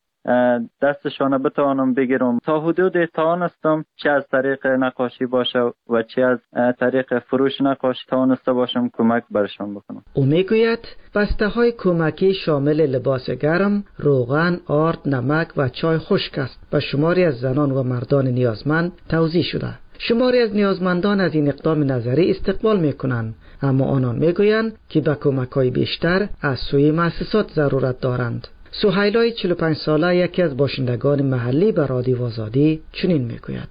دستشان بتوانم بگیرم. تا حدود توانستم چه از طریق نقاشی باشه و چه از طریق فروش نقاشی توانسته باشم کمک برشان بکنم. او میگوید بسته های کمکی شامل لباس گرم، روغن، آرد، نمک و چای خشک است. به شماری از زنان و مردان نیازمند توزیع شده. شماری از نیازمندان از این اقدام نظری استقبال میکنند، اما آنان میگویند که به کمک‌های بیشتر از سوی مؤسسات ضرورت دارند. سهیلای چهل و پنج ساله یکی از باشندگان محلی به رادیو آزادی چنین میگوید: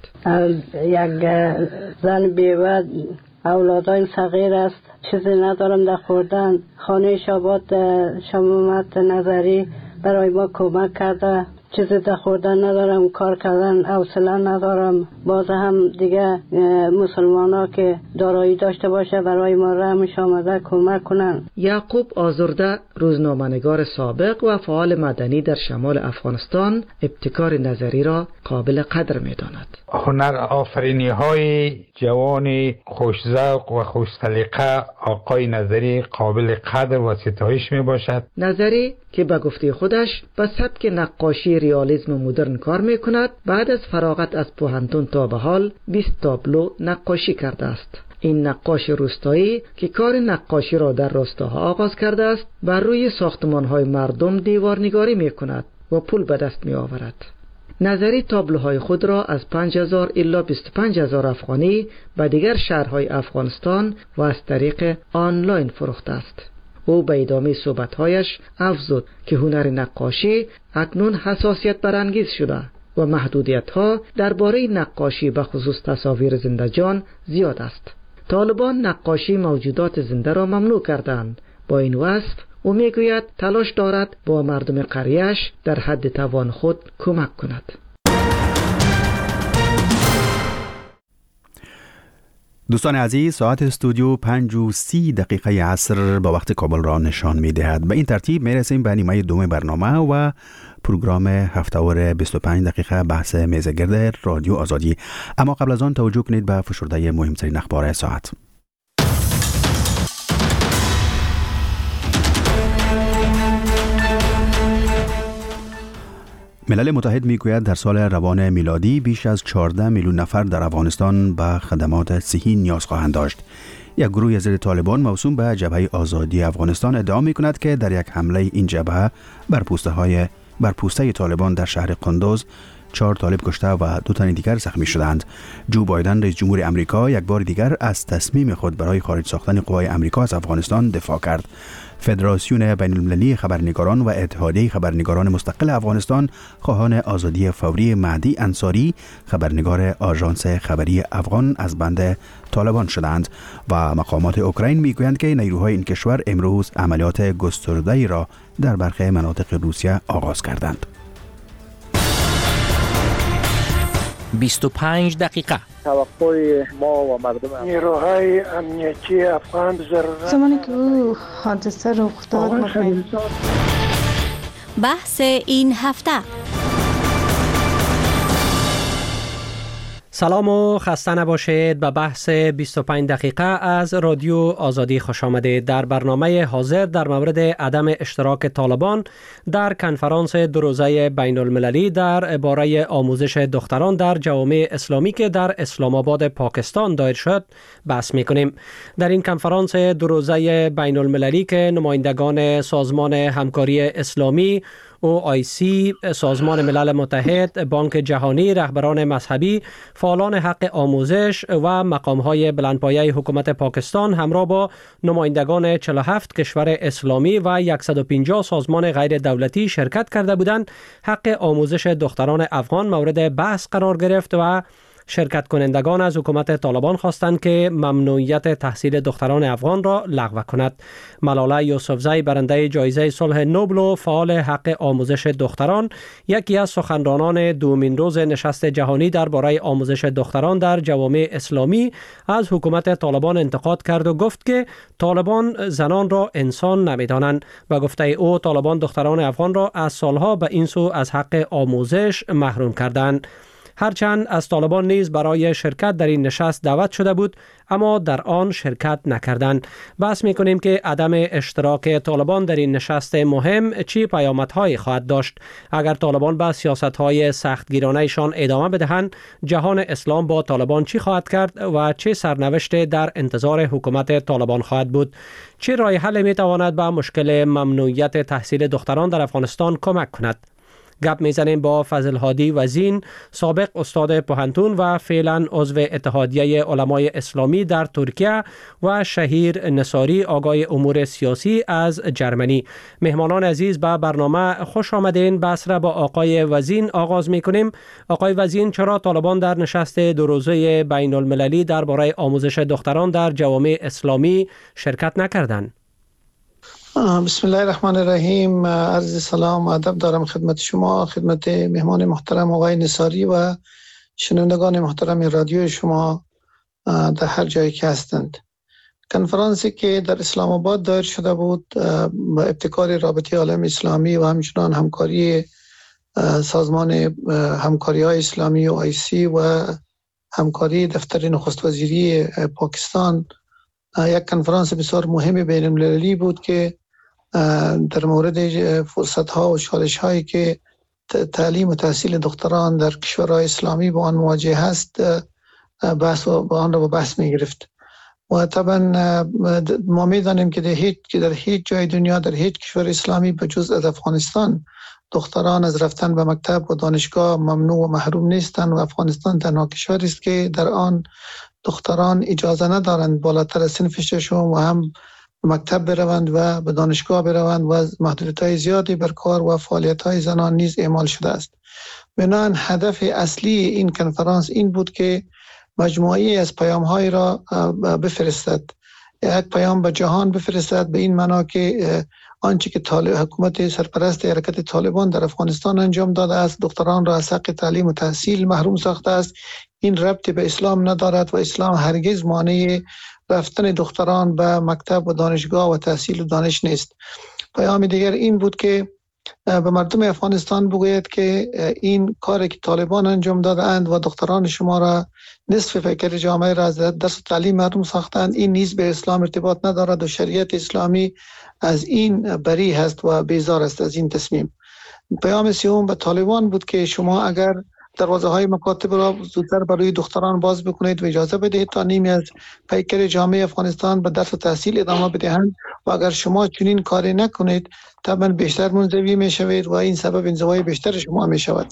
یک زن بیوه، اولادای صغیر است، چیزی ندارم در خوردن. خانه شابات شمومت نظری برای ما کمک کرده، چیزی در خوردن ندارم، کار کردن حوصله ندارم. باز هم دیگه مسلمان ها که دارایی داشته باشه برای ما رحمش آمده کمک کنن. یعقوب آزرده، روزنامه‌نگار سابق و فعال مدنی در شمال افغانستان، ابتکار نظری را قابل قدر می‌داند. هنر آفرینی های جوان خوش‌ذوق و خوش سلیقه آقای نظری قابل قدر و ستایش می باشد. نظری که به گفته خودش به سبک نقاشی ریالیسم مدرن کار می کند، بعد از فراغت از پوهنتون تا به حال بیست تابلو نقاشی کرده است. این نقاش روستایی که کار نقاشی را در روستاها آغاز کرده است، بر روی ساختمان‌های مردم دیوارنگاری می کند و پول به دست می آورد. نظری تابلوهای خود را از پنج هزار الی بیست و پنج هزار افغانی به دیگر شهرهای افغانستان و از طریق آنلاین فروخته است. او به ادامه صحبت‌هایش افزود که هنر نقاشی اکنون حساسیت برانگیز شده و محدودیت‌ها درباره نقاشی به خصوص تصاویر زنده جان زیاد است. طالبان نقاشی موجودات زنده را ممنوع کردند. با این وصف او میگوید تلاش دارد با مردم قریه‌اش در حد توان خود کمک کند. دوستان عزیز، ساعت استودیو پنج و سی دقیقه عصر با وقت کابل را نشان می دهد. به این ترتیب می رسیم به نیمه دوم برنامه و پروگرام هفته‌وار بیست و پنج دقیقه بحث میزگرد رادیو آزادی. اما قبل از آن توجه کنید به فشرده مهمترین اخبار ساعت. ملل متحد میگوید در سال روان میلادی بیش از چهارده میلیون نفر در افغانستان به خدمات صحی نیاز خواهند داشت. یک گروه ضد طالبان موسوم به جبهه آزادی افغانستان ادعا میکند که در یک حمله این جبهه بر پوسته های بر پوسته طالبان در شهر قندوز چهار طالب کشته و دو تن دیگر زخمی شدند. جو بایدن رئیس جمهور امریکا یک بار دیگر از تصمیم خود برای خارج ساختن قوای امریکا از افغانستان دفاع کرد. فدراسیون بین المللی خبرنگاران و اتحادیه خبرنگاران مستقل افغانستان خواهان آزادی فوری مهدی انصاری خبرنگار آژانس خبری افغان از بند طالبان شدند و مقامات اوکراین میگویند که نیروهای این کشور امروز عملیات گسترده‌ای را در برخی مناطق روسیه آغاز کردند. بیست و پنج دقیقه توقع ما و مردم نیروهای امنیتی افغان ضرورت زمانی که او حادثه رخ داد بحث این هفته. سلام و خسته نباشید. به بحث بیست و پنج دقیقه از رادیو آزادی خوش آمدید. در برنامه حاضر در مورد عدم اشتراک طالبان در کنفرانس دو روزه بین المللی در باره آموزش دختران در جوامع اسلامی که در اسلام آباد پاکستان دایر شد بحث میکنیم. در این کنفرانس دو روزه بین المللی که نمایندگان سازمان همکاری اسلامی او آی سی، سازمان ملل متحد، بانک جهانی، رهبران مذهبی، فعالان حق آموزش و مقام‌های بلندپایه حکومت پاکستان همراه با نمایندگان چهل و هفت کشور اسلامی و صد و پنجاه سازمان غیر دولتی شرکت کرده بودند. حق آموزش دختران افغان مورد بحث قرار گرفت و شرکت کنندگان از حکومت طالبان خواستند که ممنوعیت تحصیل دختران افغان را لغو کند. ملاله یوسفزی برنده جایزه صلح نوبل و فعال حق آموزش دختران یکی از سخنرانان دومین روز نشست جهانی درباره آموزش دختران در جوامع اسلامی از حکومت طالبان انتقاد کرد و گفت که طالبان زنان را انسان نمی‌دانند و گفته او طالبان دختران افغان را از سالها به این سو از حق آموزش محروم کردند. هرچند از طالبان نیز برای شرکت در این نشست دعوت شده بود اما در آن شرکت نکردند. بحث می‌کنیم که عدم اشتراک طالبان در این نشست مهم چی پیامدهایی خواهد داشت. اگر طالبان به سیاست‌های سختگیرانه‌شان ادامه بدهند، جهان اسلام با طالبان چی خواهد کرد و چه سرنوشتی در انتظار حکومت طالبان خواهد بود؟ چه راه حل می‌تواند به مشکل ممنوعیت تحصیل دختران در افغانستان کمک کند؟ گپ میزنیم با فضل هادی وزین، سابق استاد پوهنتون و فعلا عضو اتحادیه علمای اسلامی در ترکیه و شهیر نصاری آگاه امور سیاسی از جرمنی. مهمانان عزیز به برنامه خوش آمدین. بحث را با آقای وزین آغاز میکنیم. آقای وزین، چرا طالبان در نشست دو روزه بین المللی درباره آموزش دختران در جوامع اسلامی شرکت نکردند؟ بسم الله الرحمن الرحیم. عرض سلام و ادب دارم خدمت شما، خدمت مهمان محترم آقای نصاری و شنوندگان محترم رادیو شما در هر جایی که هستند. کنفرانسی که در اسلام آباد دایر شده بود با ابتکار رابطه عالم اسلامی و همچنان همکاری سازمان همکاری های اسلامی و آی سی و همکاری دفتر نخست وزیری پاکستان، یک کنفرانس بسیار مهم بین المللی بود که در مورد فرصت ها و چالش هایی که تعلیم و تحصیل دختران در کشورهای اسلامی با آن مواجه هست بحث و با آن را با بحث می گرفت. و طبعا ما می دانیم که در هیچ که در هیچ جای دنیا در هیچ کشور اسلامی به جز از افغانستان دختران از رفتن به مکتب و دانشگاه ممنوع و محروم نیستند و افغانستان تنها کشوری است که در آن دختران اجازه ندارند بالاتر از سن ششم و هم به مکتب بروند و به دانشگاه بروند و محدودیت‌های زیادی بر کار و فعالیت‌های زنان نیز اعمال شده است. بنابراین هدف اصلی این کنفرانس این بود که مجموعی از پیام‌های را بفرستد، یک پیام به جهان بفرستد به این معنا که آنچه که طالب حکومت سرپرست حرکت طالبان در افغانستان انجام داده است، دختران را از حق تعلیم و تحصیل محروم ساخته است، این ربطی به اسلام ندارد و اسلام هرگز مانع رفتن دختران به مکتب و دانشگاه و تحصیل و دانش نیست. پیام دیگر این بود که به مردم افغانستان بگوید که این کاری که طالبان انجام داده اند و دختران شما را نصف فکر جامعه را از درس و تعلیم محروم ساختند، این نیز به اسلام ارتباط ندارد و شریعت اسلامی از این بری هست و بیزار است از این تصمیم. پیام سوم به طالبان بود که شما اگر دروازه های مکاتب را زودتر برای دختران باز بکنید و اجازه بدهید تا نیمی از پیکر جامعه افغانستان به درس و تحصیل ادامه بدهند و اگر شما چنین کاری نکنید طبعا بیشتر منزوی می شوید و این سبب انزوای بیشتر شما می شود.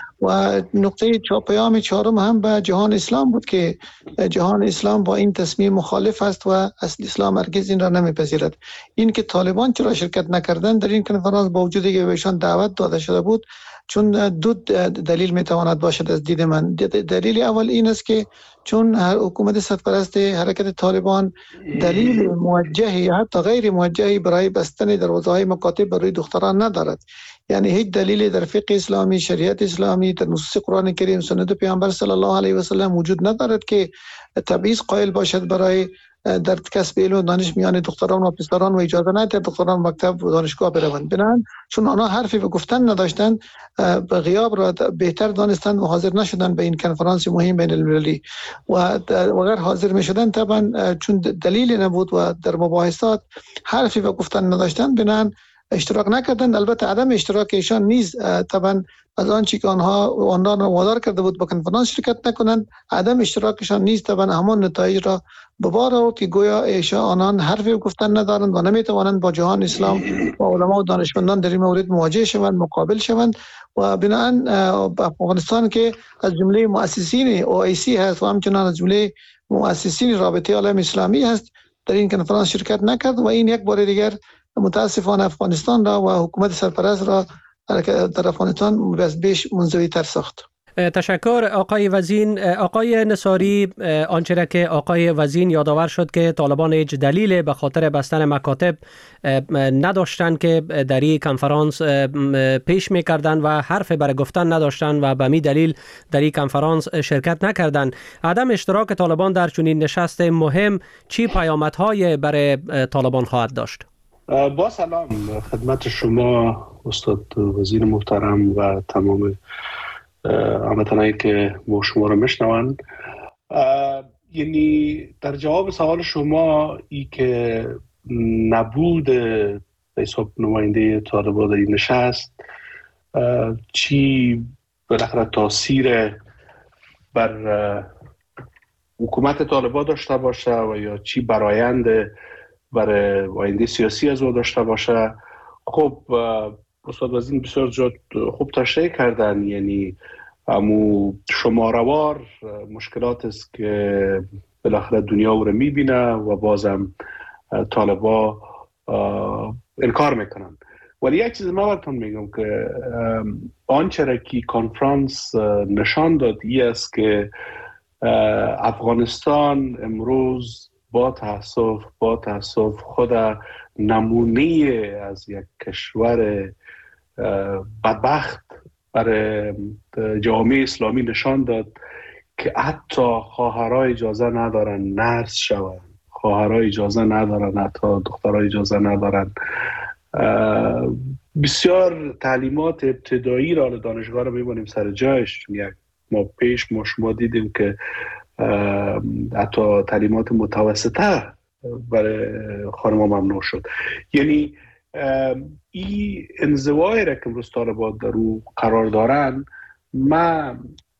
و نقطه چا پیام چهارم هم به جهان اسلام بود که جهان اسلام با این تصمیم مخالف است و اصل اسلام هرگز این را نمیپذیرد. این که طالبان چرا شرکت نکردند در این کنفرانس با وجود که بهشان دعوت داده شده بود، چون دو دلیل میتواند باشد از دید من. دلیل اول این است که چون حکومت سرپرست حرکت طالبان دلیل موجهی یا حتی غیر موجهی برای بستن دروازه‌های مکاتب برای دختران ندارد. یعنی هیچ دلیلی در فقه اسلامی، شریعت اسلامی، در نصوص قرآن کریم، سنت پیامبر صلی الله علیه و سلم وجود ندارد که تبعیض قائل باشد برای در کسب علم و دانش میان دختران و پسران و اجازه ندهد دختران مکتب و دانشگاه بروند. بنابراین چون آنها حرفی به گفتن نداشتند، به غیاب را بهتر دانستند و حاضر نشدند به این کنفرانس مهم بین المللی و اگر حاضر میشدند طبعا چون دلیلی نبود و در مباحثات حرفی به گفتن نداشتند، بنابراین اشتراک نکردند. البته عدم اشتراک ایشان نیز طبعا از آنچه که آنها آنها را وادار کرده بود با کنفرانس شرکت نکنند، عدم اشتراکشان نیز طبعا همان نتایج را به بار آورد که گویا ایشان آنان حرفی گفتن ندارند و نمیتوانند با جهان اسلام و علما و دانشمندان در این مورد مواجه شوند، مقابل شوند. و بنابراین افغانستان که از جمله مؤسسین او ای سی هست و همچنان از جمله مؤسسین رابطه عالم اسلامی هست، در این کنفرانس شرکت نکرد و این یک بار دیگر متاسفانه افغانستان را و حکومت سرپرست را در افغانستان از بیش منزوی تر ساخت. تشکر آقای وزین. آقای نصاری، آنچه را که آقای وزین یادآور شد که طالبان هیچ دلیل به خاطر بستن مکاتب نداشتند که در این کنفرانس پیش می‌کردند و حرف برای گفتن نداشتند و به می دلیل در این کنفرانس شرکت نکردند. عدم اشتراک طالبان در چنین نشست مهم چی پیامدهای برای طالبان خواهد داشت؟ با سلام خدمت شما استاد وزیر محترم و تمام هموطنانی که ما شما رو میشنوند. یعنی در جواب سوال شما ای که نبود به حساب نماینده طالبان در این نشست چی بالاخره تاثیر بر حکومت طالبان داشته باشه و یا چی برآیند برای آینده سیاسی از او داشته باشه، خب استاد وزیر بسیار جد خوب تشریح کردن. یعنی امو شماروار مشکلات است که بالاخره دنیا او رو میبینه و بازم طالبا انکار میکنن. ولی یک چیز ما براتون میگم که آنچه را که کنفرانس نشان داد ای است که افغانستان امروز با تاسف با تاسف خود نمونه از یک کشور بدبخت برای جامعه اسلامی نشان داد که حتی خواهرای اجازه ندارن نرس شوند، خواهرای اجازه ندارن، حتی دخترای اجازه ندارن. بسیار تعلیمات ابتدایی را دانشگاه را میبونیم سر جایش. یک ما پیش ما شما دیدیم که حتی تعلیمات متوسطه برای خانم‌ها ممنوع شد. یعنی این انزوای را که امروز طالبان در او قرار دارن، ما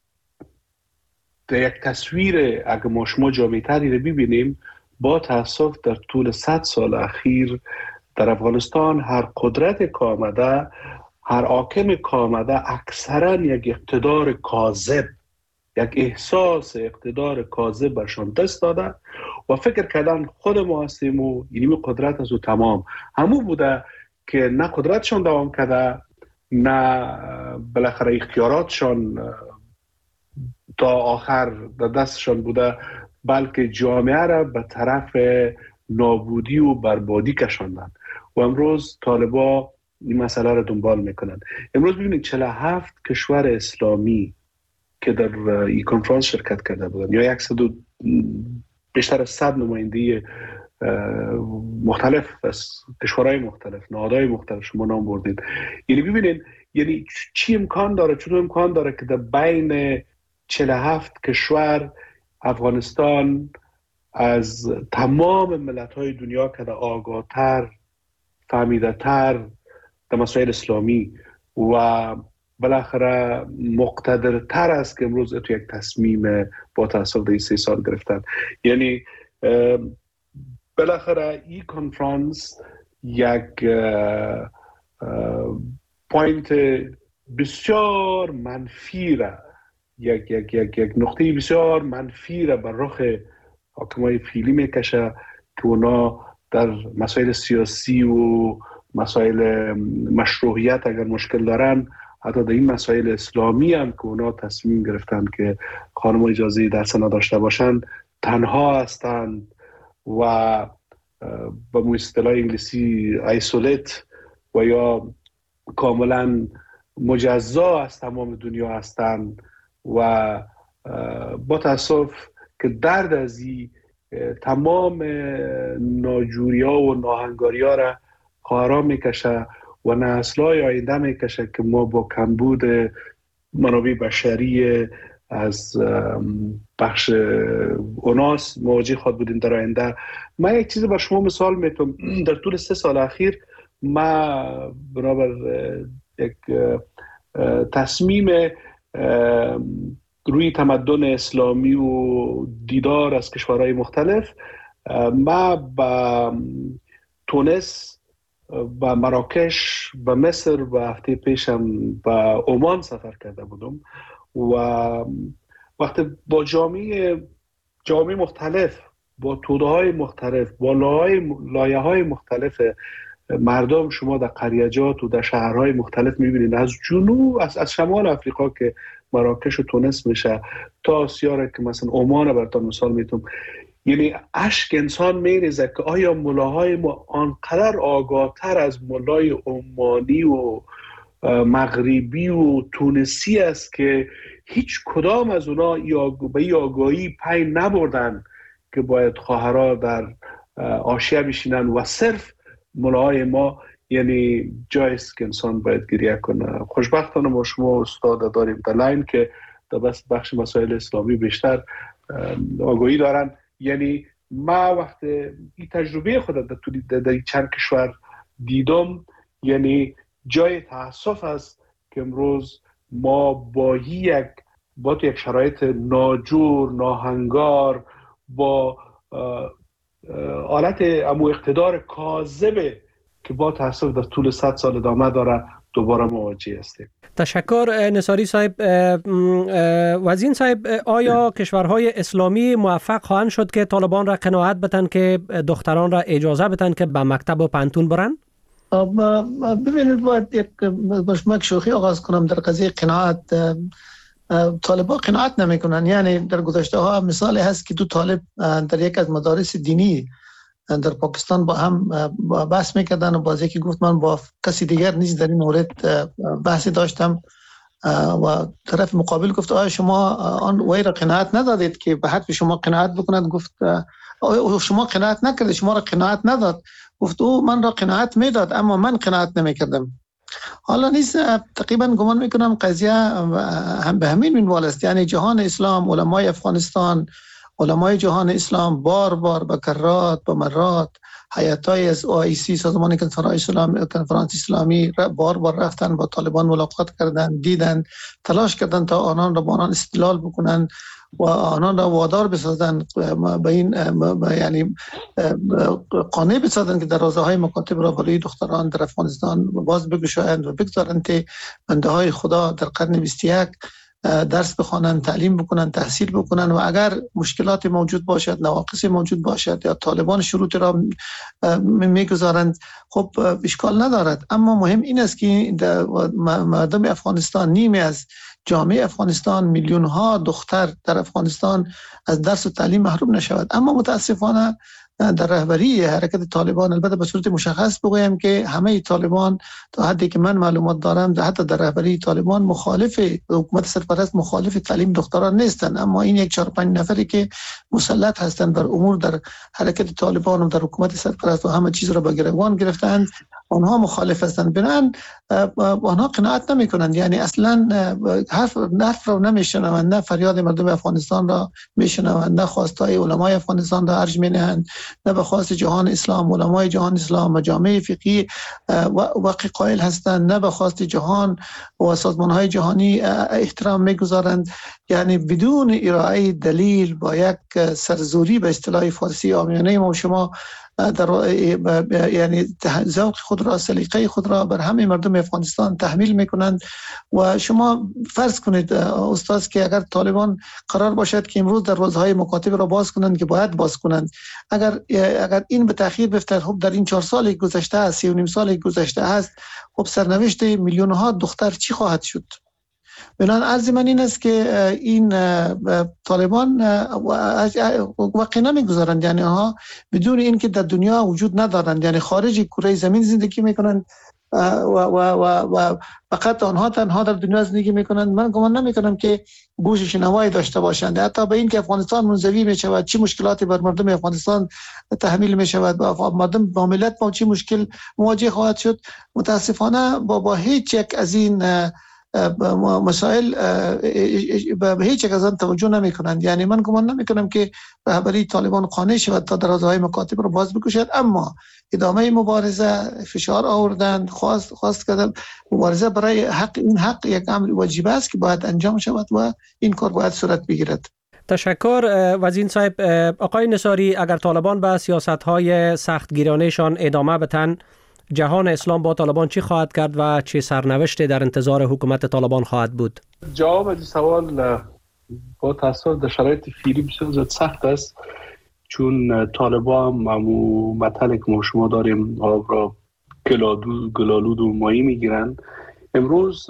در یک تصویر اگه ما شما جامع‌تری را ببینیم، با تاسف در طول صد سال اخیر در افغانستان هر قدرت که آمده هر حاکم که آمده اکثرا یک اقتدار کاذب، یک احساس اقتدار کاذب برشان دست داده و فکر کردن خود ما هستیم و اینی قدرت از او تمام. همو بوده که نه قدرتشان دوام کرده، نه بالاخره اختیاراتشان تا آخر در دستشان بوده، بلکه جامعه را به طرف نابودی و بربادی کشاندن و امروز طالبا این مسئله را دنبال میکنن. امروز ببینید چهل و هفت کشور اسلامی که در این کنفرانس شرکت کرده بودن، یا صد بیشتر از صد نماینده مختلف از کشورهای مختلف، نهادهای مختلف شما نام بردید. یعنی ببینید یعنی چی امکان داره، چطور امکان داره که در بین چهل و هفت کشور افغانستان از تمام ملت‌های دنیا که آگاه‌تر، فهمیده‌تر در مسائل اسلامی و بالاخره مقتدرتر است که امروز تو یک تصمیم با تأثیر در سه سال گرفتن. یعنی بالاخره این کنفرانس یک پوینت بسیار منفی را، یک یک یک یک نقطه بسیار منفی را بر رخ حاکمای فعلی میکشه که اونا در مسائل سیاسی و مسائل مشروعیت اگر مشکل دارن، حتی در این مسائل اسلامی هم که اونا تصمیم گرفتن که خانم اجازه درس نداشته باشن، تنها هستند و به اصطلاح انگلیسی ایسولیت و یا کاملا مجزا از تمام دنیا هستند و با تاسف که درد از این تمام ناجوری ها و ناهنگاری ها را خواهرا میکشه و نسل‌های آینده میکشه که ما با کمبود منابع بشری از بخش اوناس مواجه خواهد بودیم در آینده. من یک چیز با شما مثال میتونم. در طول سه سال اخیر ما بنابر یک تصمیم روی تمدن اسلامی و دیدار از کشورهای مختلف، ما با تونس، با مراکش، با مصر و هفته پیشم با عمان سفر کرده بودم و وقتی با جامعه جامعه مختلف، با توده های مختلف، با لایه های مختلف مردم شما در قریجات و در شهرهای مختلف میبینید، از جنوب از, از شمال افریقا که مراکش و تونس میشه تا آسیا را که مثلا عمان را براتون مثال میتونم، یعنی اشک انسان میریزه که آیا ملاهای ما آنقدر آگاهتر از ملای عمانی و مغربی و تونسی است که هیچ کدام از اونا به این آگاهی پی نبردن که باید خواهرها در آشیه بشینن و صرف ملاهای ما، یعنی جایست که انسان باید گریه کنه. خوشبختانه ما شما استاد داریم در لاین که در بس بخش مسائل اسلامی بیشتر آگاهی دارن. یعنی ما وقت این تجربه خود در طول در چند کشور دیدم، یعنی جای تأسف است که امروز ما با یک با یک شرایط ناجور، ناهنگار، با حالت امو اقتدار کاذبه که با تأسف در طول صد سال ادامه داره دوباره مواجه هستیم. تشکر نصاری صاحب. وزین صاحب، آیا کشورهای اسلامی موفق خواهند شد که طالبان را قناعت بدن که دختران را اجازه بدن که به مکتب و پانتون برن؟ ببینید باید یک بشمک شوخی آغاز کنم در قضیه قناعت. طالبان قناعت نمی کنن. یعنی در گذشته ها مثالی هست که دو طالب در یک از مدارس دینی در پاکستان با هم بحث میکردن و باز یکی گفت من با کسی دیگر نیز در این مورد بحثی داشتم و طرف مقابل گفت آیا شما آن وی را قناعت ندادید که به حد شما قناعت بکند؟ گفت آیا شما قناعت نکردید، شما را قناعت نداد. گفت او من را قناعت میداد اما من قناعت نمیکردم. حالا نیست تقریبا گمان میکنم قضیه هم به همین منوال است. یعنی جهان اسلام، علمای افغانستان، علمای جهان اسلام بار بار به کرات به مرات هیئت‌های از او آی سی سازمان کنفرانس اسلامی کنفرانس اسلامی بار بار رفتن با طالبان ملاقات کردند، دیدن، تلاش کردند تا آنان را با آنان استدلال بکنند و آنان را وادار بسازند به این یعنی قانع بسازند که دروازه های مکاتب را برای دختران در افغانستان باز بگشایند و بگذارند که بنده های خدا در قرن بیست و یک درس بخوانند، تعلیم بکنند، تحصیل بکنند و اگر مشکلات موجود باشد، نواقص موجود باشد یا طالبان شروط را میگذارند، خب اشکال ندارد. اما مهم این است که مردم افغانستان، نیمی از جامعه افغانستان، میلیون ها دختر در افغانستان از درس و تعلیم محروم نشود. اما متاسفانه در رهبری حرکت طالبان، البته به صورت مشخص بگویم که همه طالبان تا حدی که من معلومات دارم حتی در رهبری طالبان مخالف حکومت سرپرست مخالف تعلیم دختران نیستند، اما این یک چهار پنج نفری که مسلط هستند بر امور در حرکت طالبان و در حکومت سرپرست و همه چیز را به گروگان گرفتند، آنها مخالف هستند. بنابراین آنها قناعت نمی کنند، یعنی اصلا حرف حرف را نمیشنوند، نه فریاد مردم افغانستان را میشنوند، نه خواستای علمای افغانستان را ارج مینهند، نه به خواست جهان اسلام، علمای جهان اسلام، مجامع فقهی واقع قائل هستند، نه به خواست جهان و سازمان‌های جهانی احترام میگذارند. یعنی بدون ارائه دلیل با یک سرزوری به اصطلاح فارسی عامیانه ما و شما در یعنی ذوق خود را، سلیقه خود را بر همه مردم افغانستان تحمیل میکنند. و شما فرض کنید استاد که اگر طالبان قرار باشد که امروز در روزهای مکاتب را باز کنند که باید باز کنند، اگر اگر این به تأخیر بیفتد، خب در این چهار سال گذشته است، سی و نیم سال گذشته است، خب سرنوشت میلیون ها دختر چی خواهد شد؟ بنان عرض من این است که این طالبان واقعا نمیگذارند، یعنی ها بدون این که در دنیا وجود ندارند، یعنی خارج کره زمین زندگی میکنند و و و و فقط آنها تنها در دنیا زندگی میکنند. من گمان نمیکنم که گوش شنوایی داشته باشند، حتی به این که افغانستان منزوی می شود، چه مشکلاتی بر مردم افغانستان تحمیل می شود، با مردم با ملت با چه مشکل مواجه خواهد شد. متاسفانه با با هیچ یک از این مسائل به هیچ یک از آن توجه نمی کنند. یعنی من گمان نمی کنم که رهبری طالبان قانع شود تا درازهای مکاتب رو باز بکشد، اما ادامه مبارزه، فشار آوردن، خواست خواست کردن مبارزه برای حق، این حق یک امر واجب است که باید انجام شود و این کار باید صورت بگیرد. تشکر وزیر صاحب. آقای نصاری، اگر طالبان به سیاست‌های سختگیرانه‌شان ادامه بدن، جهان اسلام با طالبان چی خواهد کرد و چه سرنوشتی در انتظار حکومت طالبان خواهد بود؟ جواب این سوال با تأسف در شرایط فعلی بسیار سخت است، چون طالبان همون مطلع که ما شما داریم آب را گلالود و ماهی میگیرن. امروز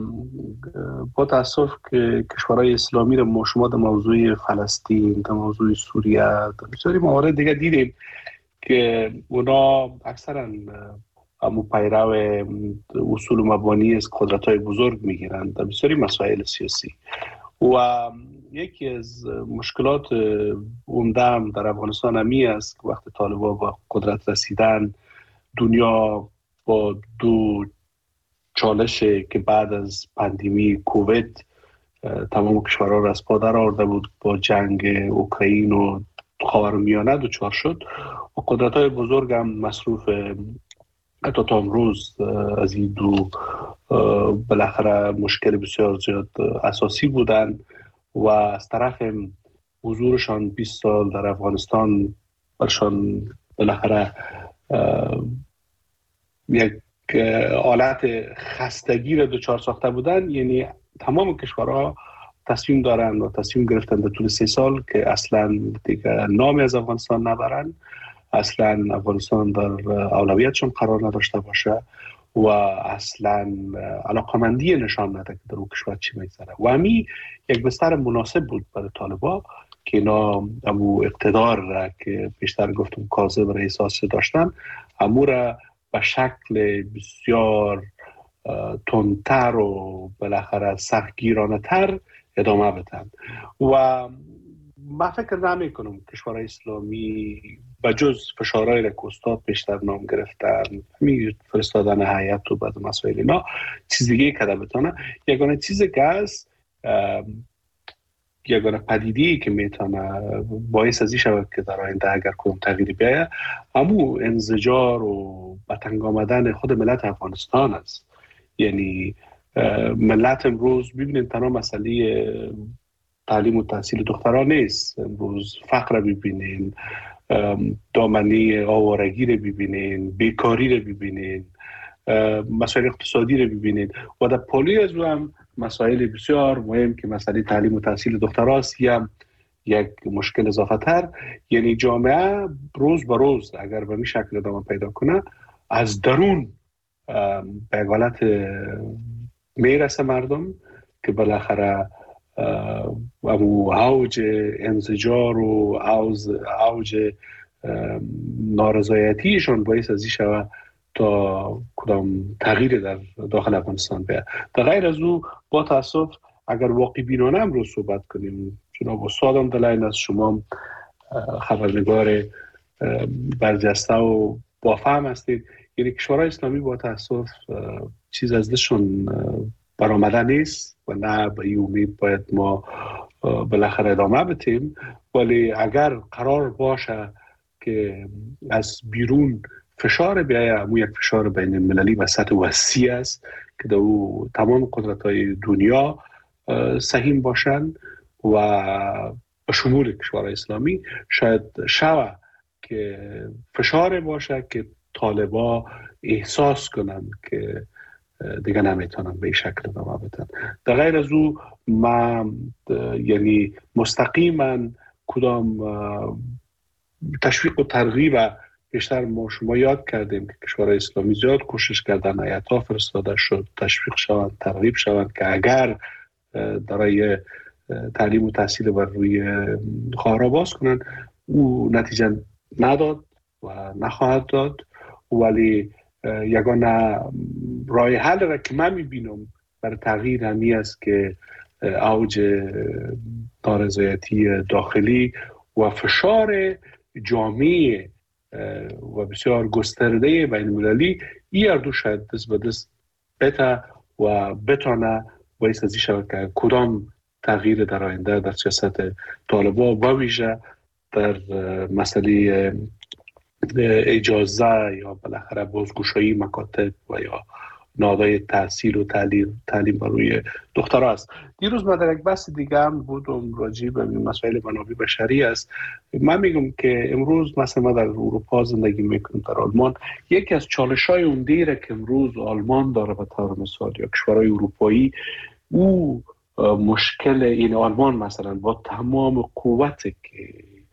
با تأسف که کشورهای اسلامی را ما شما در موضوع فلسطین، در موضوع سوریه، در بسیاری موارد دیگه دیدیم که اونا اکثرا همون پیرو اصول و مبانی از قدرت‌های بزرگ میگیرند در بسیاری مسائل سیاسی. و یکی از مشکلات عمده در افغانستان همی است که وقتی طالبان با قدرت رسیدن، دنیا با دو چالش که بعد از پاندمی کووید تمام کشورها را از پا در آورده بود، با جنگ اوکراین و خاورمیانه دچار شد و قدرت‌های بزرگ هم مصروف حتی تا امروز از این دو بالاخره مشکل بسیار زیاد اساسی بودن و از طرف حضورشان بیست سال در افغانستان برشان بالاخره یک حالت خستگی را دچار ساخته بودن. یعنی تمام کشورها تصمیم دارن و تصمیم گرفتن در طول سه سال که اصلا دیگه نامی از افغانستان نبرن، اصلا افغانستان در اولویتشون قرار نداشته باشه و اصلا علاقمندی نشان نده که در اون کشور چی میگذره. و همی یک بستر مناسب بود برای طالبان که اینا امو اقتدار را که بیشتر گفتم کاذب را احساس داشتن، امو را به شکل بسیار تندتر و بالاخره سختگیرانه تر ادامه بدن. و من فکر نمی کنم کشورهای اسلامی به جز فشارهای را که استاد بیشتر نام گرفتن، همین فرستادن هیئت و بعد مسائل اینا، چیز دیگه کده بتونه. یگانه چیزی که هست یگانه پدیده‌ای که میتونه باعث ازی شود که در آینده اگر کدام تغییری بیاید همو انزجار و به تنگ آمدن خود ملت افغانستان است. یعنی ملت امروز ببینید تنها مسئله تعلیم و تحصیل دختران نیست، امروز فقر ببینین، دامنه آوارگی رو ببینین، بیکاری رو ببینین، مسائل اقتصادی رو ببینید و در پالی از هم مسائل بسیار مهم که مسئله تعلیم و تحصیل دختراست یا یک مشکل اضافه تر. یعنی جامعه روز به روز اگر به این شکل ادامه پیدا کنه از درون به حالت میرسه مردم که بالاخره او اوج انزجار و اوج نارضایتیشون باعث ازی شود تا کدام تغییر در داخل افغانستان بیاد. در غیر از او با تاسف اگر واقعی بینانه هم رو صحبت کنیم، جناب استاد هم دلائل از شما خبرنگار برجسته و با فهم هستید، یعنی کشورهای اسلامی با تاسف چیز از دستشون برآمده نیست و نه به این امید باید ما بالاخره ادامه بدیم. ولی اگر قرار باشه که از بیرون فشار بیایه، همون یک فشار بین المللی و سطح وسیع است که در او تمام قدرت‌های دنیا سهیم باشند و به شمول کشورهای اسلامی شاید شوه که فشار باشه که طالبا احساس کنند که دیگه نمیتونن به این شکل ادامه بدن. در غیر از او ما یعنی مستقیما کدام تشویق و ترغیب بیشتر ما شما یاد کردیم که کشورهای اسلامی زیاد کوشش کردن، آیت‌ها فرستاده شد تشویق شوند، ترغیب شوند که اگر برای تعلیم و تحصیل بر روی خواهرها باز کنن، او نتیجه نداد و نخواهد داد. ولی یگانه راه حل را که من میبینم برای تغییر همی است که اوج نارضایتی داخلی و فشار جامعه و بسیار گسترده بین المللی این اردو شاید دست به دست بتا و بتانه باعث ازی شود که کدام تغییر در آینده در سیاست طالبا و ویژه در مسئله اجازه یا بالاخره بازگشایی مکاتب و یا نهادهای تحصیل و تعلیم تعلیم برای دخترها است. دیروز من در یک بحث دیگه هم بودم راجع به مسائل منابع بشری است. من میگم که امروز مثلا ما در اروپا زندگی میکنیم، در آلمان، یکی از چالش‌های اون دیره که امروز آلمان داره به طور مثال یا کشورهای اروپایی، او مشکل این آلمان مثلا با تمام قوت که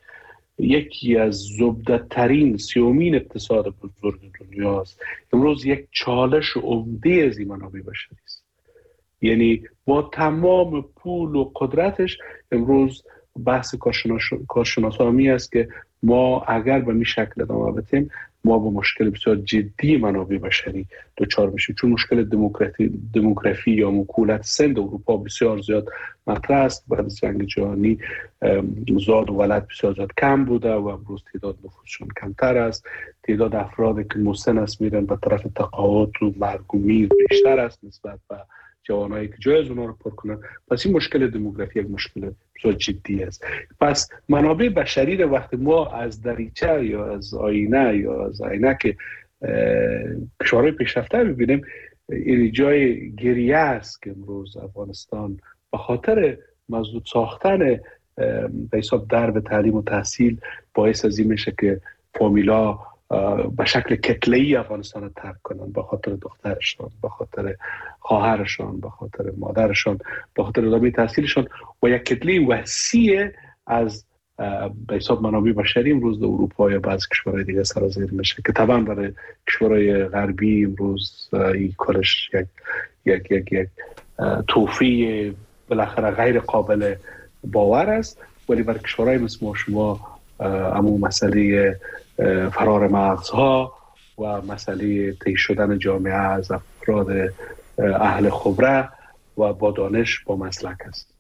یکی از زبده‌ترین سیومین اقتصاد بزرگ دنیاست، امروز یک چالش عمده از این منابع بشری است. یعنی با تمام پول و قدرتش امروز بحث کارشناسا همی است که ما اگر به این شکل ادامه بدیم ما با مشکل بسیار جدی منابع بشری دچار میشیم، چون مشکل دموکراتی دموگرافی یا مکولت سند اروپا بسیار زیاد مطرح است. بعد از جنگ جهانی زاد و ولد بسیار زیاد کم بوده و امروز تعداد نفوسشون کمتر است. تعداد افرادی که مسن است میرن به طرف تقاعد و مرگ و میر بیشتر است نسبت به جوانایی که جای از اونها رو پر کنن. پس این مشکل دموگرافی یک مشکل بسیار جدی است. پس منابع بشری رو وقتی ما از دریچه یا از آینه یا از عینک کشورهای پیشرفته ببینیم، این جای گریه است که امروز افغانستان به خاطر مسدود ساختن به حساب درب تعلیم و تحصیل باعث از این میشه که فامیلا به شکل کتله‌ای افغانستان رو ترک کنن، به خاطر دخترشان، به خاطر خواهرشان، به خاطر مادرشان، به خاطر ادامه تحصیلشان و یک کتله وسیع از به حساب منابع بشری امروز در اروپا یا بعضی کشورهای دیگه سرازیر میشه که طبعا برای کشورهای غربی امروز این کارش یک یک یک یک توفیق بالاخره غیر قابل باور است. ولی برای کشورهای مثل ما شما اما مسئله فرار مغزها و مسئله طی شدن جامعه از افراد اهل خبره و با دانش با مسلک است.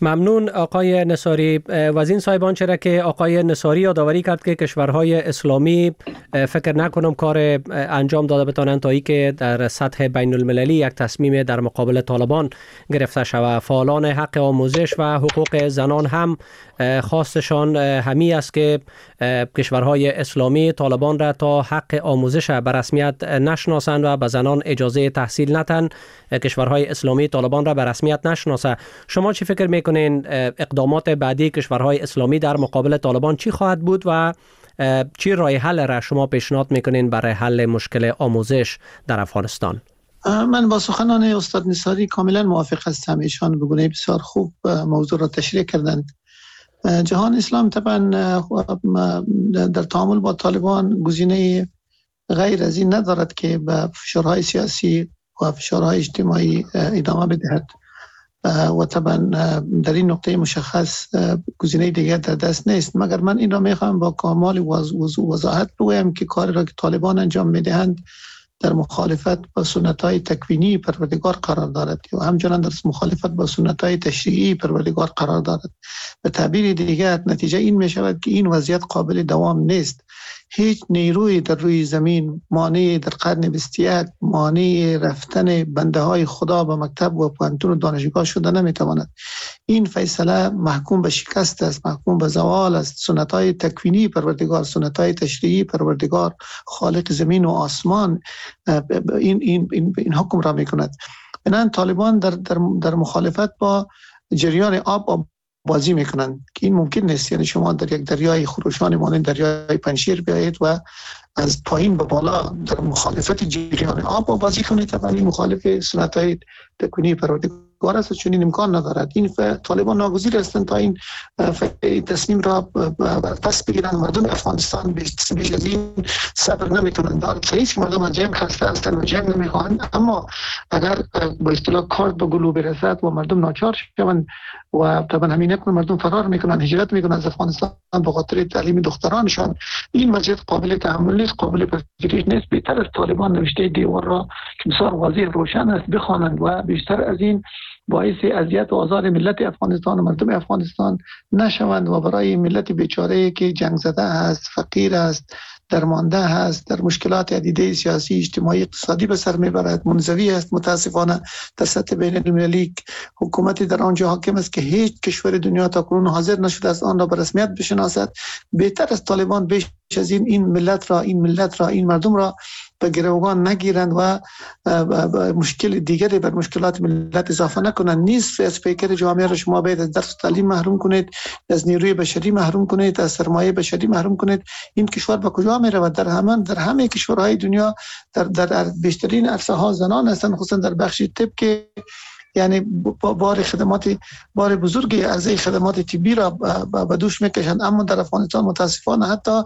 ممنون آقای نصاری. وزین صاحبان چرا که آقای نصاری یادآوری کرد که کشورهای اسلامی فکر نکنم کار انجام داده بتانند تا ای که در سطح بین المللی یک تصمیم در مقابل طالبان گرفته شود. فعالان حق آموزش و حقوق زنان هم خواستشان همی است که کشورهای اسلامی طالبان را تا حق آموزش به رسمیت نشناسند و به زنان اجازه تحصیل نتن. کشورهای اسلامی طالبان را به رسمیت نشناسه. شما چی فکر میکنین اقدامات بعدی کشورهای اسلامی در مقابل طالبان چی خواهد بود و چی راه حل را شما پیشنهاد میکنین برای حل مشکل آموزش در افغانستان؟ من با سخنان استاد نصاری کاملا موافق هستم. ایشان به گونه بسیار خوب موضوع را تشریح کردند. جهان اسلام طبعا در تعامل با طالبان گزینه غیر از این ندارد که به فشارهای سیاسی و فشارهای اجتماعی ادامه بدهد و طبعا در این نقطه مشخص گزینه دیگر در دست نیست. مگر من این را میخوام با کامل وضاحت بگویم که کاری را که طالبان انجام میدهند در مخالفت با سنت‌های تکوینی پروردگار قرار دارد و همچنان در مخالفت با سنت‌های تشریعی پروردگار قرار دارد. به تعبیر دیگر نتیجه این می شود که این وضعیت قابل دوام نیست. هیچ نیروی در روی زمین مانع در قرن بیست و یک مانع رفتن بنده های خدا به مکتب و پوهنتون و دانشگاه شده نمیتواند. این فیصله محکوم به شکست است، محکوم به زوال است. سنت های تکوینی پروردگار، سنت های تشریعی پروردگار خالق زمین و آسمان این این این, این حکم را میکند. بنابراین طالبان در در در مخالفت با جریان آب آب بازی میکنند که این ممکن نیست. یعنی شما در یک دریای خروشان مانند دریای پنجشیر بیایید و از پایین به بالا در مخالفت جریان آب بازی کنید. طبعا این مخالف سنت‌های تکوینی پروردگار است، چون این امکان ندارد. این طالبان ناگزیر هستند تا این تصمیم را پس بگیرند. مردم افغانستان بیش از این صبر نمیتونند. هیچ مردم از جنگ خسته هستند و جنگ نمیخواهند، اما اگر با اصطلاح کارت به گلو برسد و مردم ناچار شوند و طبعا همین نکنه مردم فرار میکنن، هجرت میکنن از افغانستان به خاطر تعلیم دخترانشان، این وضعیت قابل تحمل نیست، قابل پذیرش نیست. بهتر از طالبان نوشته دیوار را که بسیار واضح روشن است بخوانند و بیشتر از این باعث اذیت و آزار ملت افغانستان و مردم افغانستان نشوند و برای ملت بیچاره که جنگ زده است، فقیر است، درمانده است، در مشکلات عدیده سیاسی، اجتماعی، اقتصادی به سر میبرد، منزوی است. متاسفانه در سطح بین المللی حکومتی در آنجا حاکم است که هیچ کشور دنیا تا کنون حاضر نشده است آن را به رسمیت بشناسد. بهتر از طالبان بیش از این این ملت را این ملت را این مردم را به گروگان نگیرند و مشکل دیگری بر مشکلات ملت اضافه نکنند. نصف از پیکر جامعه را شما باید از درس تعلیم محروم کنید، از نیروی بشری محروم کنید، از سرمایه بشری محروم کنید. این کشور به کجا می رود؟ در همه در همه کشورهای دنیا در در بیشترین عرصه ها زنان هستند، خصوصا در بخش طب که یعنی بار خدمات بار بزرگی از این خدمات طبی را به دوش میکشند. اما در افغانستان متاسفانه حتی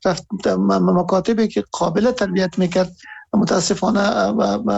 مکاتبی که قابل تربیت میکرد متاسفانه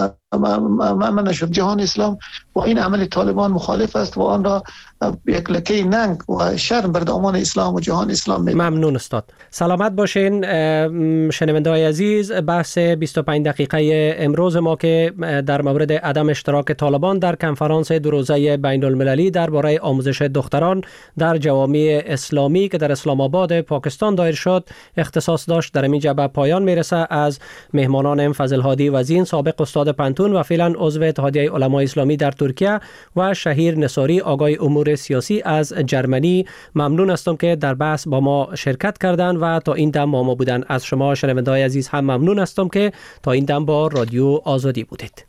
من نشد. جهان اسلام با این عمل طالبان مخالف است و آن را یک لکه ننگ و شرم بر دامان اسلام و جهان اسلام می. ممنون استاد. سلامت باشین شنونده های عزیز. بحث بیست و پنج دقیقه امروز ما که در مورد عدم اشتراک طالبان در کنفرانس دو روزه بین المللی درباره آموزش دختران در جوامع اسلامی که در اسلام آباد پاکستان دایر شد اختصاص داشت در این جبهه پایان میرسه. از مهمانان فضل هادی وزین سابق استاد پنتون و فعلا عضو اتحادیه علمای اسلامی در ترکیه و شهیر نصاری آقای امور سیاسی از جرمنی ممنون هستم که در بحث با ما شرکت کردند و تا این دم با ما بودند. از شما شنونده‌های عزیز هم ممنون هستم که تا این دم با رادیو آزادی بودید.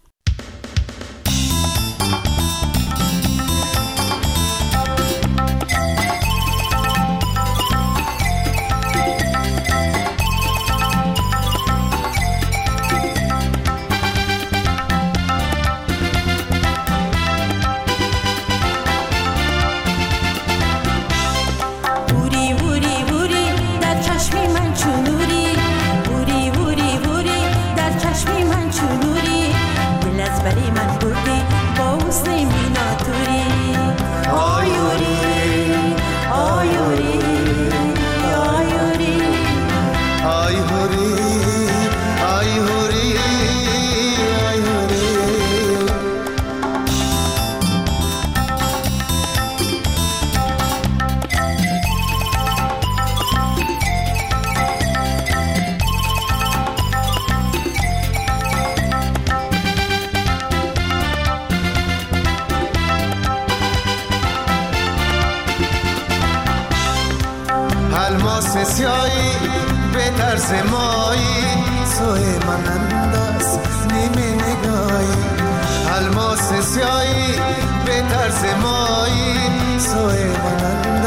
چونوری الماس سیایی به طرز مایی سوی من انداز نیمه نگاهی الماس سیایی به طرز مایی سوی من انداز